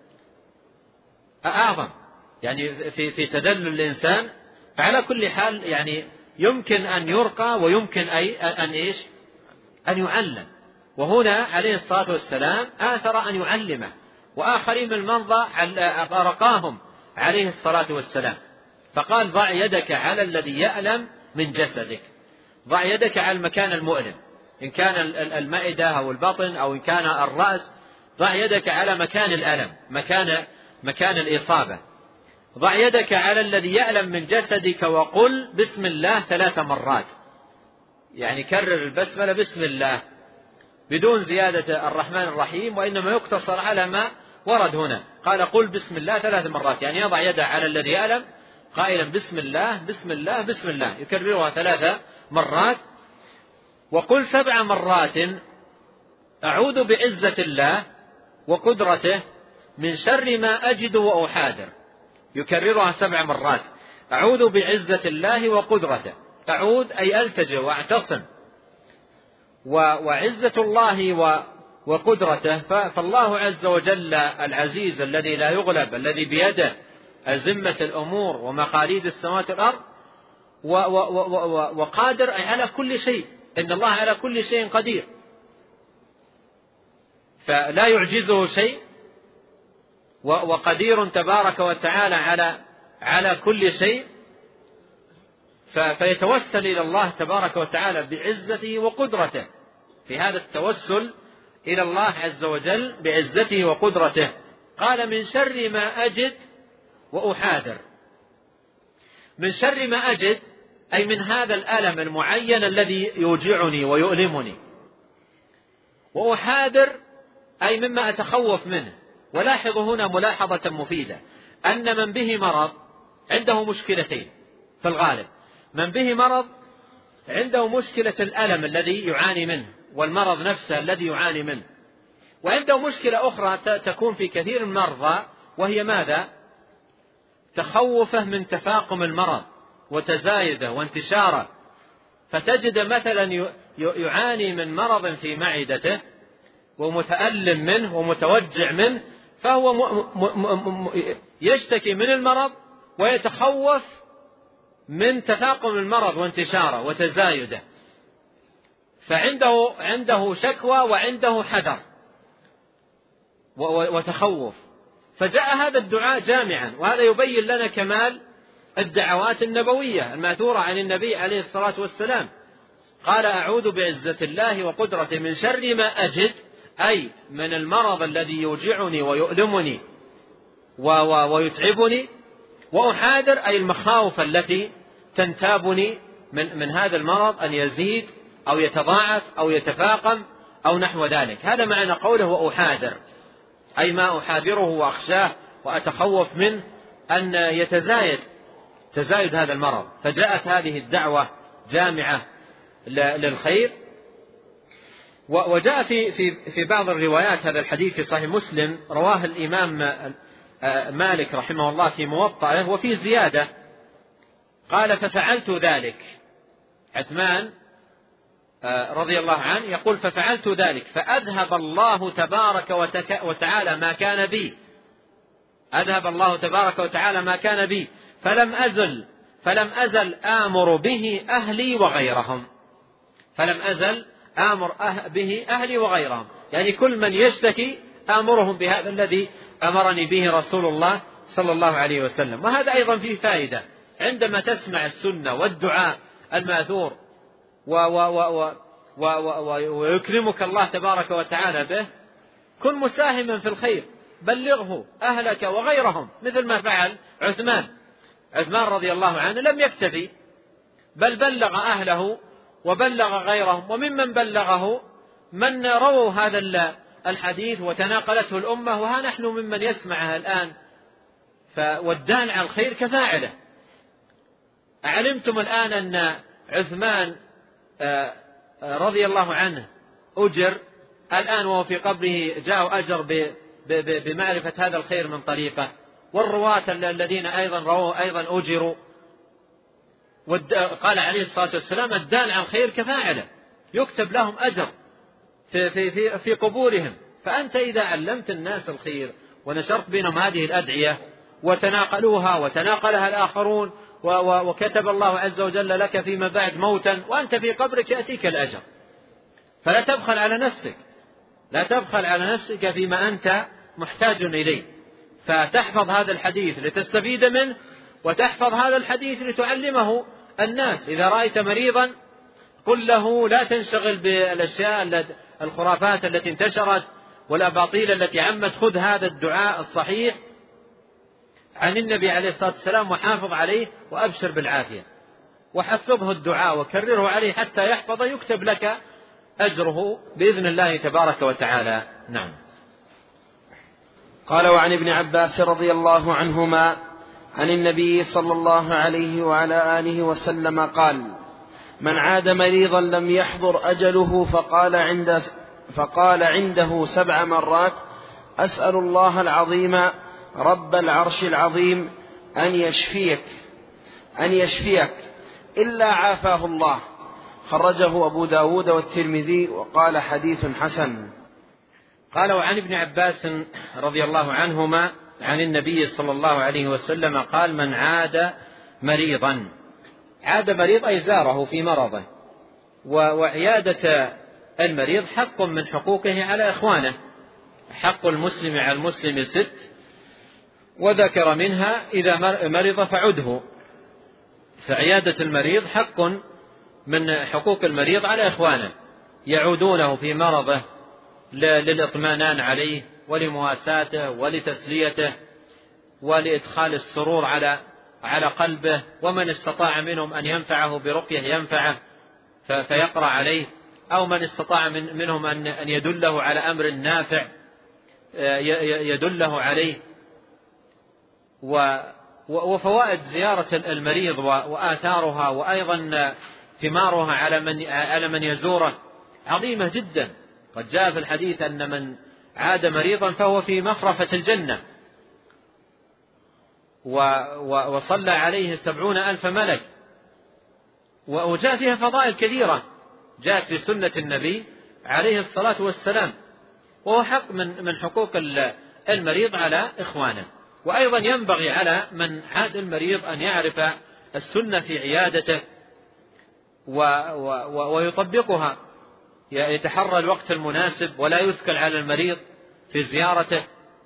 أعظم يعني في في تذلل الإنسان. فعلى كل حال يعني يمكن أن يرقى ويمكن أي أن إيش أن يعلم. وهنا عليه الصلاة والسلام آثر أن يعلمه، وآخرين من المرضى رقاهم عليه الصلاة والسلام. فقال: ضع يدك على الذي يألم من جسدك. ضع يدك على المكان المؤلم، إن كان المعدة أو البطن أو إن كان الرأس، ضع يدك على مكان الألم، مكان مكان الإصابة. ضع يدك على الذي يألم من جسدك وقل بسم الله ثلاث مرات، يعني كرر البسملة بسم الله بدون زيادة الرحمن الرحيم، وإنما يقتصر على ما ورد هنا. قال: قل بسم الله ثلاث مرات، يعني يضع يده على الذي يألم قائلا بسم الله بسم الله بسم الله، يكررها ثلاث مرات. وقل سبع مرات: أعوذ بعزة الله وقدرته من شر ما أجد وأحاذر. يكررها سبع مرات: أعوذ بعزة الله وقدرته. أعوذ أي ألتجئ وأعتصم، وعزة الله وقدرته، فالله عز وجل العزيز الذي لا يغلب، الذي بيده أزمة الأمور ومقاليد السماوات والأرض، وقادر أي على كل شيء، إن الله على كل شيء قدير، فلا يعجزه شيء، وقدير تبارك وتعالى على على كل شيء. فيتوسل إلى الله تبارك وتعالى بعزته وقدرته، في هذا التوسل إلى الله عز وجل بعزته وقدرته. قال: من شر ما أجد وأحاذر. من شر ما أجد أي من هذا الألم المعين الذي يوجعني ويؤلمني، وأحاذر أي مما أتخوف منه. ولاحظوا هنا ملاحظة مفيدة، أن من به مرض عنده مشكلتين في الغالب. من به مرض عنده مشكلة الألم الذي يعاني منه والمرض نفسه الذي يعاني منه، وعنده مشكلة أخرى تكون في كثير من المرضى، وهي ماذا؟ تخوفه من تفاقم المرض وتزايده وانتشاره. فتجد مثلا يعاني من مرض في معدته ومتألم منه ومتوجع منه، فهو يشتكي من المرض ويتخوف من تفاقم المرض وانتشاره وتزايده، فعنده عنده شكوى وعنده حذر وتخوف. فجاء هذا الدعاء جامعا، وهذا يبين لنا كمال الدعوات النبوية الماثورة عن النبي عليه الصلاة والسلام. قال: أعوذ بعزة الله وقدرته من شر ما أجد، أي من المرض الذي يوجعني ويؤلمني ويتعبني، وأحاذر أي المخاوف التي تنتابني من, من هذا المرض أن يزيد أو يتضاعف أو يتفاقم أو نحو ذلك. هذا معنى قوله وأحاذر، أي ما أحاذره وأخشاه وأتخوف منه أن يتزايد تزايد هذا المرض. فجاءت هذه الدعوة جامعة للخير. وجاء في في في بعض الروايات هذا الحديث في صحيح مسلم، رواه الإمام مالك رحمه الله في موطئه، وفي زيادة قال: ففعلت ذلك، عثمان رضي الله عنه يقول: ففعلت ذلك فأذهب الله تبارك وتعالى ما كان بي، أذهب الله تبارك وتعالى ما كان بي، فلم أزل فلم أزل آمر به أهلي وغيرهم، فلم أزل آمر به أهلي وغيرهم، يعني كل من يشتكي آمرهم بهذا الذي أمرني به رسول الله صلى الله عليه وسلم. وهذا أيضا فيه فائدة، عندما تسمع السنة والدعاء الماثور ويكرمك الله تبارك وتعالى به، كن مساهما في الخير، بلغه أهلك وغيرهم، مثل ما فعل عثمان. عثمان رضي الله عنه لم يكتفي، بل بلغ أهله وبلغ غيرهم، وممن بلغه من رووا هذا الحديث وتناقلته الأمة، وها نحن ممن يسمعها الآن. والدال على الخير كفاعله. أعلمتم الآن أن عثمان رضي الله عنه أجر الآن وهو في قبره، جاءوا أجر بمعرفة هذا الخير من طريقه، والرواة الذين أيضا رووا أيضا أجروا. قال عليه الصلاة والسلام: الدال على الخير كفاعله، يكتب لهم أجر في, في, في, في قبورهم. فأنت إذا علمت الناس الخير ونشرت بينهم هذه الأدعية وتناقلوها وتناقلها الآخرون، وكتب الله عز وجل لك فيما بعد موتا وأنت في قبرك يأتيك الأجر. فلا تبخل على نفسك، لا تبخل على نفسك فيما أنت محتاج إليه. فتحفظ هذا الحديث لتستفيد منه، وتحفظ هذا الحديث لتعلمه الناس. إذا رأيت مريضا قل له لا تنشغل بالأشياء الخرافات التي انتشرت والأباطيل التي عمت، خذ هذا الدعاء الصحيح عن النبي عليه الصلاة والسلام وحافظ عليه وأبشر بالعافية، وحفظه الدعاء وكرره عليه حتى يحفظ، يكتب لك أجره بإذن الله تبارك وتعالى. نعم. قال: وعن ابن عباس رضي الله عنهما عن النبي صلى الله عليه وعلى آله وسلم قال: من عاد مريضا لم يحضر أجله فقال, عند فقال عنده سبع مرات: أسأل الله العظيم رب العرش العظيم أن يشفيك أن يشفيك إلا عافاه الله. خرجه أبو داود والترمذي وقال: حديث حسن. قال: وعن ابن عباس رضي الله عنهما عن النبي صلى الله عليه وسلم قال: من عاد مريضا، عاد مريض أي زاره في مرضه، وعيادة المريض حق من حقوقه على إخوانه، حق المسلم على المسلم ست، وذكر منها إذا مرض فعده. فعيادة المريض حق من حقوق المريض على إخوانه، يعودونه في مرضه للإطمئنان عليه ولمواساته ولتسليته ولإدخال السرور على على قلبه، ومن استطاع منهم أن ينفعه برقية ينفعه فيقرأ عليه، أو من استطاع من منهم أن يدله على أمر نافع يدله عليه. وفوائد زيارة المريض وآثارها وأيضا ثمارها على من على من يزوره عظيمة جدا. قد جاء في الحديث أن من عاد مريضا فهو في مخرفة الجنة، وصلى عليه سبعون ألف ملك، وجاء فيها فضائل كثيرة جاءت في سنة النبي عليه الصلاة والسلام، وهو حق من من حقوق المريض على إخوانه. وأيضا ينبغي على من عاد المريض أن يعرف السنة في عيادته ويطبقها، يتحرى الوقت المناسب ولا يثقل على المريض في زيارته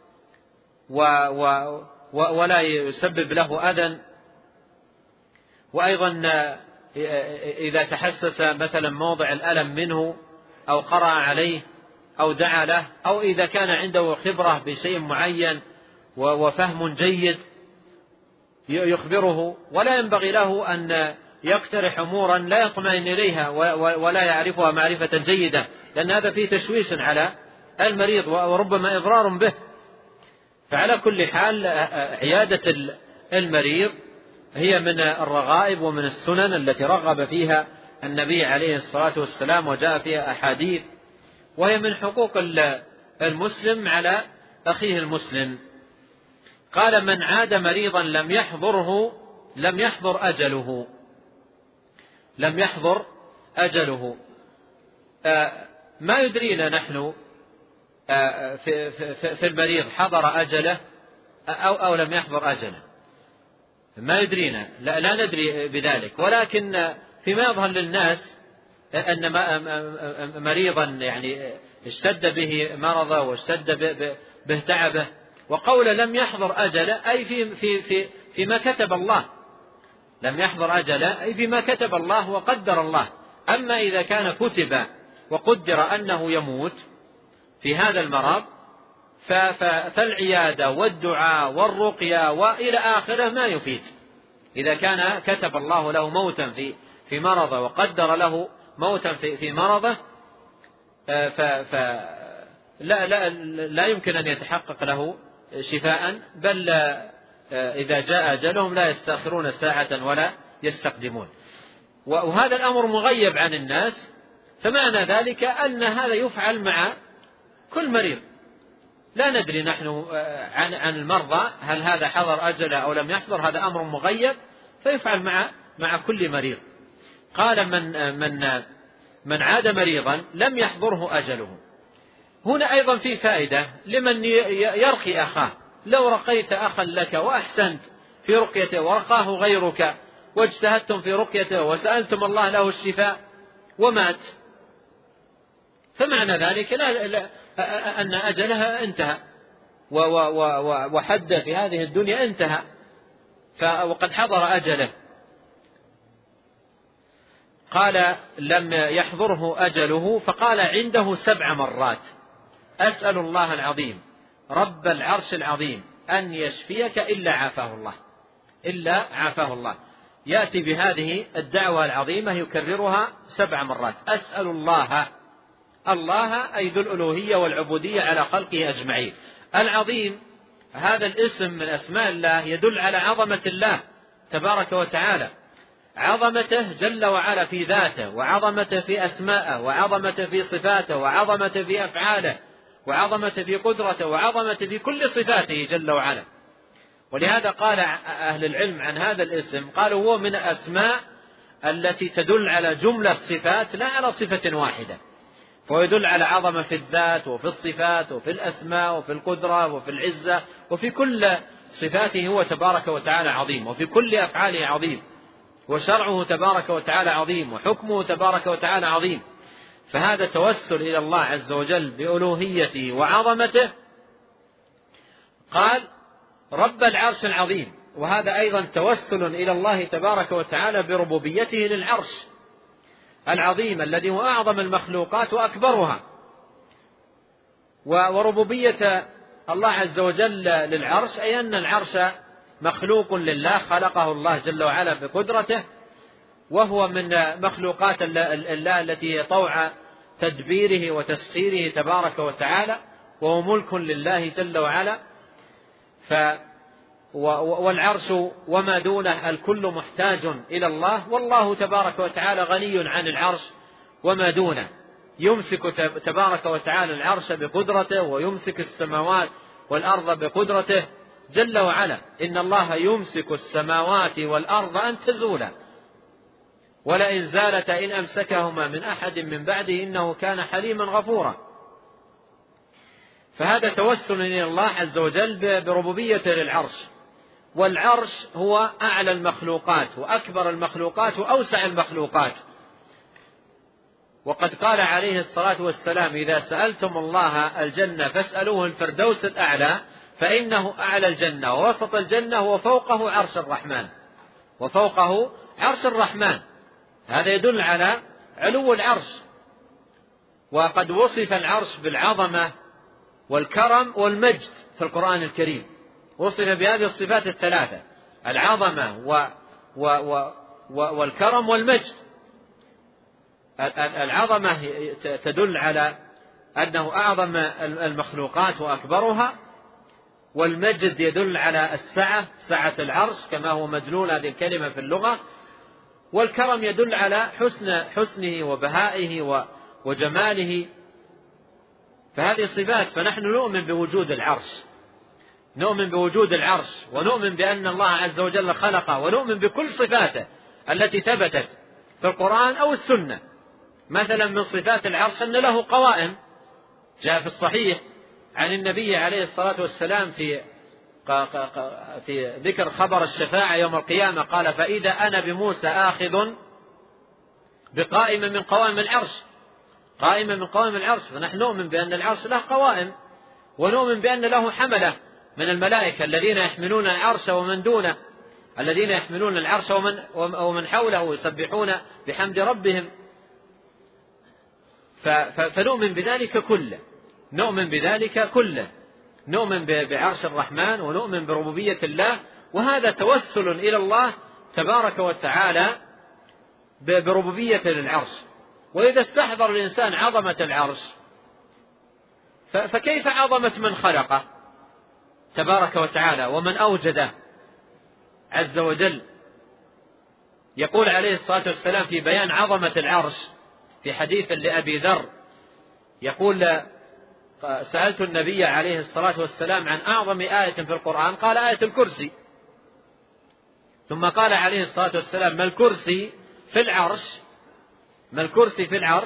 ولا يسبب له أذى. وأيضا إذا تحسس مثلا موضع الألم منه أو قرأ عليه أو دعا له، أو إذا كان عنده خبرة بشيء معين وفهم جيد يخبره، ولا ينبغي له أن يقترح أمورا لا يطمئن إليها ولا يعرفها معرفة جيدة، لأن هذا فيه تشويش على المريض وربما إضرار به. فعلى كل حال عيادة المريض هي من الرغائب ومن السنن التي رغب فيها النبي عليه الصلاة والسلام وجاء فيها أحاديث، وهي من حقوق المسلم على أخيه المسلم. قال: من عاد مريضا لم يحضره لم يحضر أجله. لم يحضر أجله. ما يدرينا نحن في, في, في المريض حضر أجله أو, أو لم يحضر أجله، ما يدرينا، لا, لا ندري بذلك، ولكن فيما يظهر للناس أن مريضا يعني اشتد به مرضه واشتد به تعبه، وقول لم يحضر أجله أي في في في فيما كتب الله، لم يحضر أجله أي فيما كتب الله وقدر الله. أما إذا كان كتب وقدر أنه يموت في هذا المرض فالعيادة والدعاء والرقية وإلى آخره ما يفيد. إذا كان كتب الله له موتا في في مرضه وقدر له موتا في في مرضه فلا لا لا يمكن أن يتحقق له شفاء، بل إذا جاء أجلهم لا يستأخرون ساعة ولا يستقدمون. وهذا الأمر مغيب عن الناس، فمعنى ذلك أن هذا يفعل مع كل مريض. لا ندري نحن عن عن المرضى هل هذا حضر أجله أو لم يحضر، هذا أمر مغيب فيفعل مع مع كل مريض. قال من من من عاد مريضا لم يحضره أجله. هنا أيضا في فائدة لمن يرقي أخاه. لو رقيت أخا لك وأحسنت في رقيته ورقاه غيرك واجتهدتم في رقيته وسألتم الله له الشفاء ومات، فمعنى ذلك لا لا أن أجلها انتهى وحد في هذه الدنيا انتهى وقد حضر أجله. قال لم يحضره أجله، فقال عنده سبع مرات: أسأل الله العظيم رب العرش العظيم أن يشفيك إلا عافاه الله، إلا عافاه الله. يأتي بهذه الدعوة العظيمة يكررها سبع مرات: أسأل الله، الله أي ذو الألوهية والعبودية على خلقه أجمعين. العظيم هذا الاسم من أسماء الله يدل على عظمة الله تبارك وتعالى، عظمته جل وعلا في ذاته، وعظمته في أسمائه، وعظمته في صفاته، وعظمته في أفعاله، وعظمته في قدرته، وعظمته في كل صفاته جل وعلا. ولهذا قال أهل العلم عن هذا الاسم، قالوا هو من الأسماء التي تدل على جملة صفات لا على صفة واحدة، فهو يدل على عظمة في الذات وفي الصفات وفي الأسماء وفي القدرة وفي العزة، وفي كل صفاته هو تبارك وتعالى عظيم، وفي كل أفعاله عظيم، وشرعه تبارك وتعالى عظيم، وحكمه تبارك وتعالى عظيم. فهذا توسل إلى الله عز وجل بألوهيته وعظمته. قال رب العرش العظيم، وهذا أيضا توسل إلى الله تبارك وتعالى بربوبيته للعرش العظيم الذي هو أعظم المخلوقات وأكبرها. وربوبية الله عز وجل للعرش أي أن العرش مخلوق لله، خلقه الله جل وعلا بقدرته، وهو من مخلوقات الله التي طوع تدبيره وتسخيره تبارك وتعالى، وهو ملك لله جل وعلا. ف والعرش وما دونه الكل محتاج إلى الله، والله تبارك وتعالى غني عن العرش وما دونه، يمسك تبارك وتعالى العرش بقدرته، ويمسك السماوات والأرض بقدرته جل وعلا. إن الله يمسك السماوات والأرض أن تزولا ولئن زالتا إن أمسكهما من أحد من بعده إنه كان حليما غفورا. فهذا توسل إلى الله عز وجل بربوبيته للعرش. والعرش هو أعلى المخلوقات وأكبر المخلوقات وأوسع المخلوقات. وقد قال عليه الصلاة والسلام: إذا سألتم الله الجنة فاسألوه الفردوس الأعلى فإنه أعلى الجنة ووسط الجنة وفوقه عرش الرحمن، وفوقه عرش الرحمن. هذا يدل على علو العرش. وقد وصف العرش بالعظمة والكرم والمجد في القرآن الكريم، وصف بهذه الصفات الثلاثة: العظمة و و و و والكرم والمجد. العظمة تدل على أنه أعظم المخلوقات وأكبرها، والمجد يدل على السعة، سعة العرش كما هو مدلول هذه الكلمة في اللغة، والكرم يدل على حسن حسنه وبهائه وجماله. فهذه صفات. فنحن نؤمن بوجود العرش، نؤمن بوجود العرش، ونؤمن بأن الله عز وجل خلقه، ونؤمن بكل صفاته التي ثبتت في القرآن أو السنة. مثلا من صفات العرش أن له قوائم، جاء في الصحيح عن النبي عليه الصلاة والسلام في في ذكر خبر الشفاعة يوم القيامة، قال: فإذا أنا بموسى آخذ بقائمة من قوائم العرش، قائمة من قوائم العرش. فنحن نؤمن بأن العرش له قوائم، ونؤمن بأن له حملة من الملائكة الذين يحملون العرش ومن دونه، الذين يحملون العرش ومن, ومن حوله يسبحون بحمد ربهم. فنؤمن بذلك كله، نؤمن بذلك كله، نؤمن بعرش الرحمن ونؤمن بربوبية الله، وهذا توسل إلى الله تبارك وتعالى بربوبية للعرش. وإذا استحضر الإنسان عظمة العرش فكيف عظمة من خلقه تبارك وتعالى ومن أوجده عز وجل. يقول عليه الصلاة والسلام في بيان عظمة العرش في حديث لأبي ذر، يقول: سألت النبي عليه الصلاة والسلام عن أعظم آية في القرآن، قال: آية الكرسي. ثم قال عليه الصلاة والسلام: ما الكرسي في العرش؟ ما الكرسي في العرش؟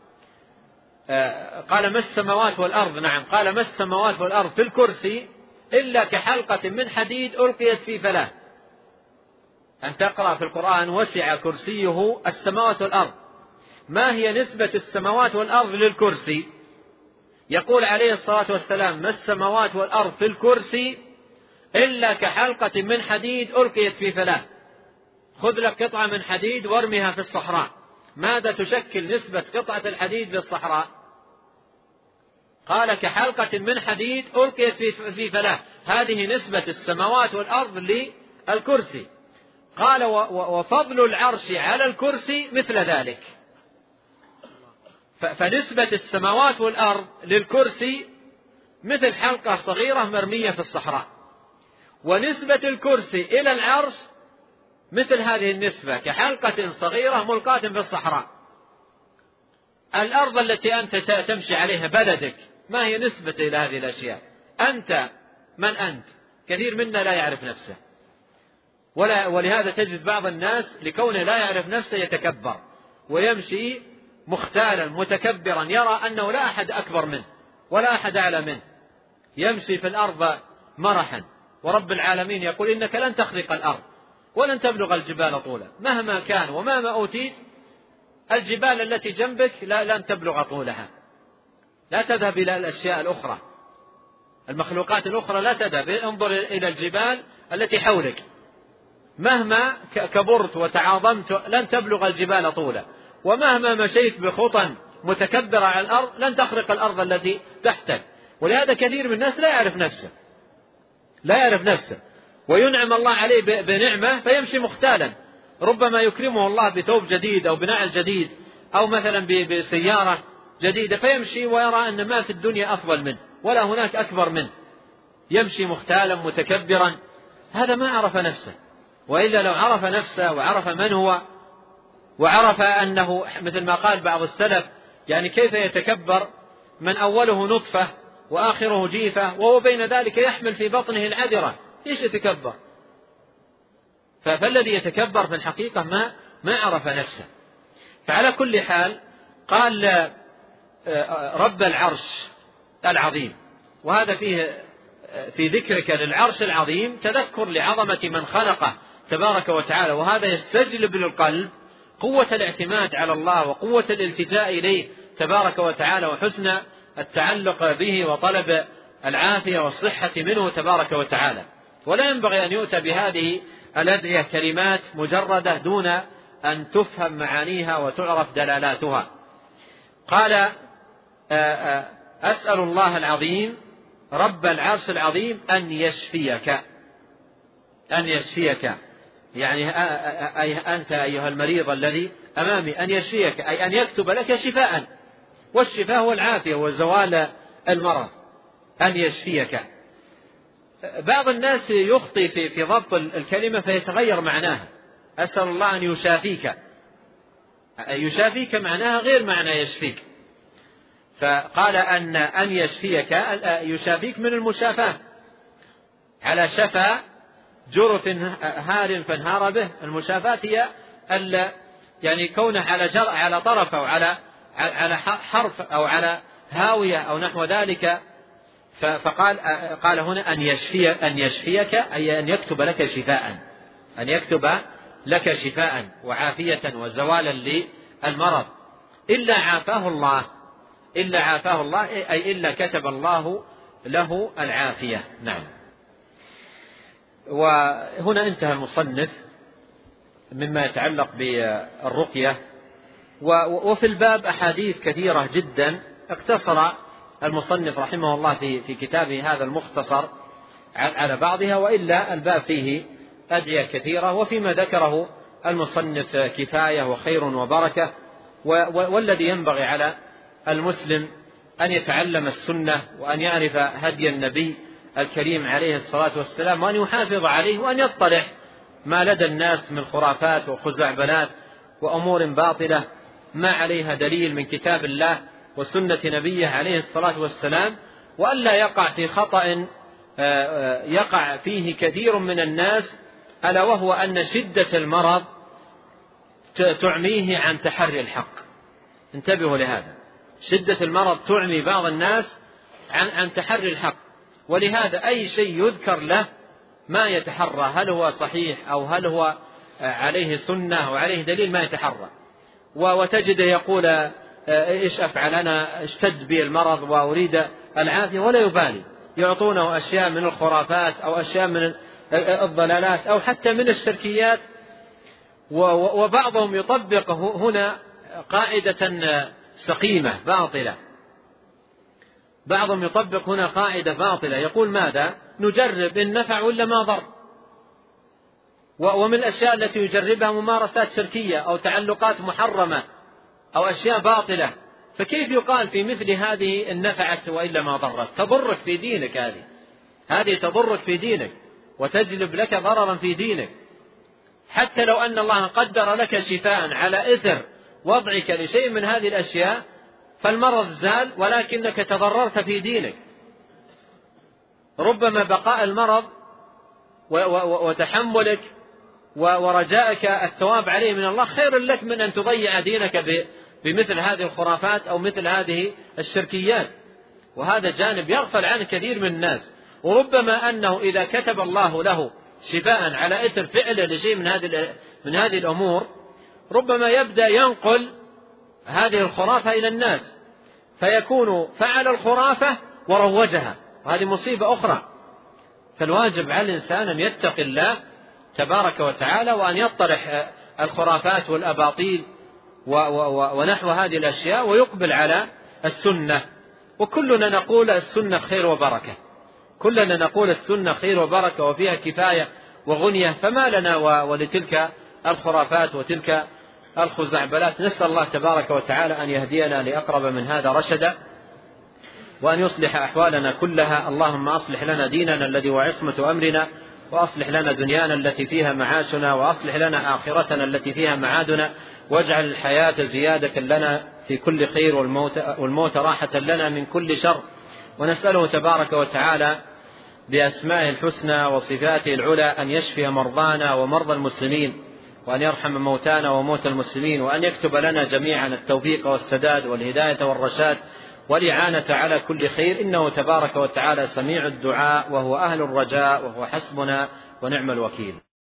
آه قال: ما السماوات والأرض. نعم. قال: ما السماوات والأرض في الكرسي إلا كحلقة من حديد ألقيت في فلاة. أن تقرأ في القرآن: وسع كرسيه السماوات والأرض. ما هي نسبة السماوات والأرض للكرسي؟ يقول عليه الصلاة والسلام: ما السماوات والأرض في الكرسي إلا كحلقة من حديد ألقيت في فلاة. خذ لك قطعة من حديد وارمها في الصحراء، ماذا تشكل نسبة قطعة الحديد في الصحراء؟ قال: كحلقة من حديد ألقيت في فلاة. هذه نسبة السماوات والأرض للكرسي. قال: وفضل العرش على الكرسي مثل ذلك. فنسبة السماوات والأرض للكرسي مثل حلقة صغيرة مرمية في الصحراء، ونسبة الكرسي إلى العرش مثل هذه النسبة كحلقة صغيرة ملقاة في الصحراء. الأرض التي أنت تمشي عليها بلدك، ما هي نسبة إلى هذه الأشياء؟ أنت من أنت؟ كثير منا لا يعرف نفسه، ولا ولهذا تجد بعض الناس لكونه لا يعرف نفسه يتكبر ويمشي مختالا متكبرا، يرى أنه لا أحد أكبر منه ولا أحد أعلى منه، يمشي في الأرض مرحا. ورب العالمين يقول: إنك لن تخرق الأرض ولن تبلغ الجبال طولا. مهما كان ومهما أوتيت، الجبال التي جنبك لا لن تبلغ طولها. لا تذهب إلى الأشياء الأخرى، المخلوقات الأخرى لا تذهب، انظر إلى الجبال التي حولك، مهما كبرت وتعاظمت لن تبلغ الجبال طولا، ومهما مشيت بخطى متكبرة على الأرض لن تخرق الأرض التي تحتك. ولهذا كثير من الناس لا يعرف نفسه، لا يعرف نفسه، وينعم الله عليه بنعمة فيمشي مختالا. ربما يكرمه الله بثوب جديد أو بنعل جديد أو مثلا بسيارة جديدة، فيمشي ويرى أن ما في الدنيا أفضل منه ولا هناك أكبر منه، يمشي مختالا متكبرا. هذا ما عرف نفسه. وإلا لو عرف نفسه وعرف من هو وعرف أنه مثل ما قال بعض السلف: يعني كيف يتكبر من أوله نطفة وآخره جيفة وهو بين ذلك يحمل في بطنه العذرة، إيش يتكبر؟ فالذي يتكبر في الحقيقة ما ما عرف نفسه. فعلى كل حال قال: رب العرش العظيم. وهذا فيه في ذكرك للعرش العظيم تذكر لعظمة من خلقه تبارك وتعالى، وهذا يستجلب للقلب قوة الاعتماد على الله وقوة الالتجاء إليه تبارك وتعالى وحسن التعلق به وطلب العافية والصحة منه تبارك وتعالى. ولا ينبغي أن يؤتى بهذه الأدعية كلمات مجردة دون أن تفهم معانيها وتعرف دلالاتها. قال: أسأل الله العظيم رب العرش العظيم أن يشفيك، أن يشفيك، يعني أي أنت أيها المريض الذي أمامي، أن يشفيك أي أن يكتب لك شفاء، والشفاء هو العافية وزوال المرض. أن يشفيك. بعض الناس يخطئ في في ضبط الكلمة فيتغير معناها. أسأل الله أن يشافيك، يشافيك معناها غير معنى يشفيك. فقال أن أن يشفيك، يشافيك من المشافاة، على شفا جرف هار فانهار به. المشافاة هي يعني كونه على جر على طرف أو على على حرف أو على هاوية أو نحو ذلك، فقال قال هنا أن يشفي أن يشفيك، أي أن يكتب لك شفاء، أن يكتب لك شفاء وعافية وزوالا للمرض، إلا عافاه الله، إلا عافاه الله أي إلا كتب الله له العافية. نعم. وهنا انتهى المصنف مما يتعلق بالرقية. وفي الباب أحاديث كثيرة جدا اقتصر المصنف رحمه الله في في كتابه هذا المختصر على بعضها، وإلا الباب فيه أدعية كثيرة، وفيما ذكره المصنف كفاية وخير وبركة. والذي ينبغي على المسلم أن يتعلم السنة وأن يعرف هدي النبي الكريم عليه الصلاة والسلام، وأن يحافظ عليه، وأن يطرح ما لدى الناس من خرافات وخزعبلات وأمور باطلة ما عليها دليل من كتاب الله وسنة نبيه عليه الصلاة والسلام، وألا يقع في خطأ يقع فيه كثير من الناس، ألا وهو أن شدة المرض تعميه عن تحري الحق. انتبهوا لهذا، شدة المرض تعمي بعض الناس عن عن تحري الحق، ولهذا أي شيء يذكر له ما يتحرى هل هو صحيح أو هل هو عليه سنة وعليه دليل، ما يتحرى. وتجد يقول إيش أفعل، أنا اشتد بي المرض وأريد العافية، ولا يبالي، يعطونه أشياء من الخرافات أو أشياء من الضلالات أو حتى من الشركيات. وبعضهم يطبق هنا قاعدة سقيمة باطلة، بعضهم يطبق هنا قاعدة باطلة، يقول ماذا؟ نجرب إن نفع ولا ما ضر. ومن الأشياء التي يجربها ممارسات شركية أو تعلقات محرمة أو أشياء باطلة، فكيف يقال في مثل هذه إن نفعت وإلا ما ضرت؟ تضرك في دينك، هذه هذه تضرك في دينك وتجلب لك ضررا في دينك، حتى لو أن الله قدر لك شفاء على إثر وضعك لشيء من هذه الأشياء، فالمرض زال ولكنك تضررت في دينك. ربما بقاء المرض وتحملك ورجائك الثواب عليه من الله خير لك من أن تضيع دينك بمثل هذه الخرافات أو مثل هذه الشركيات. وهذا جانب يغفل عنه كثير من الناس. وربما أنه إذا كتب الله له شفاء على إثر فعله لشيء من هذه من هذه الأمور، ربما يبدأ ينقل هذه الخرافة إلى الناس، فيكون فعل الخرافة وروجها، وهذه مصيبة أخرى. فالواجب على الإنسان أن يتقي الله تبارك وتعالى، وأن يطرح الخرافات والأباطيل ونحو هذه الأشياء، ويقبل على السنة. وكلنا نقول السنة خير وبركة، كلنا نقول السنة خير وبركة وفيها كفاية وغنية، فما لنا ولتلك الخرافات وتلك الخزعبلات. نسأل الله تبارك وتعالى أن يهدينا لأقرب من هذا رشدا، وأن يصلح أحوالنا كلها. اللهم أصلح لنا ديننا الذي هو عصمة أمرنا، وأصلح لنا دنيانا التي فيها معاشنا، وأصلح لنا آخرتنا التي فيها معادنا، واجعل الحياة زيادة لنا في كل خير، والموت, والموت راحة لنا من كل شر. ونسأله تبارك وتعالى بأسمائه الحسنى وصفاته العلى أن يشفي مرضانا ومرضى المسلمين، وأن يرحم موتانا وموتى المسلمين، وأن يكتب لنا جميعا التوفيق والسداد والهداية والرشاد والإعانة على كل خير، إنه تبارك وتعالى سميع الدعاء، وهو أهل الرجاء، وهو حسبنا ونعم الوكيل.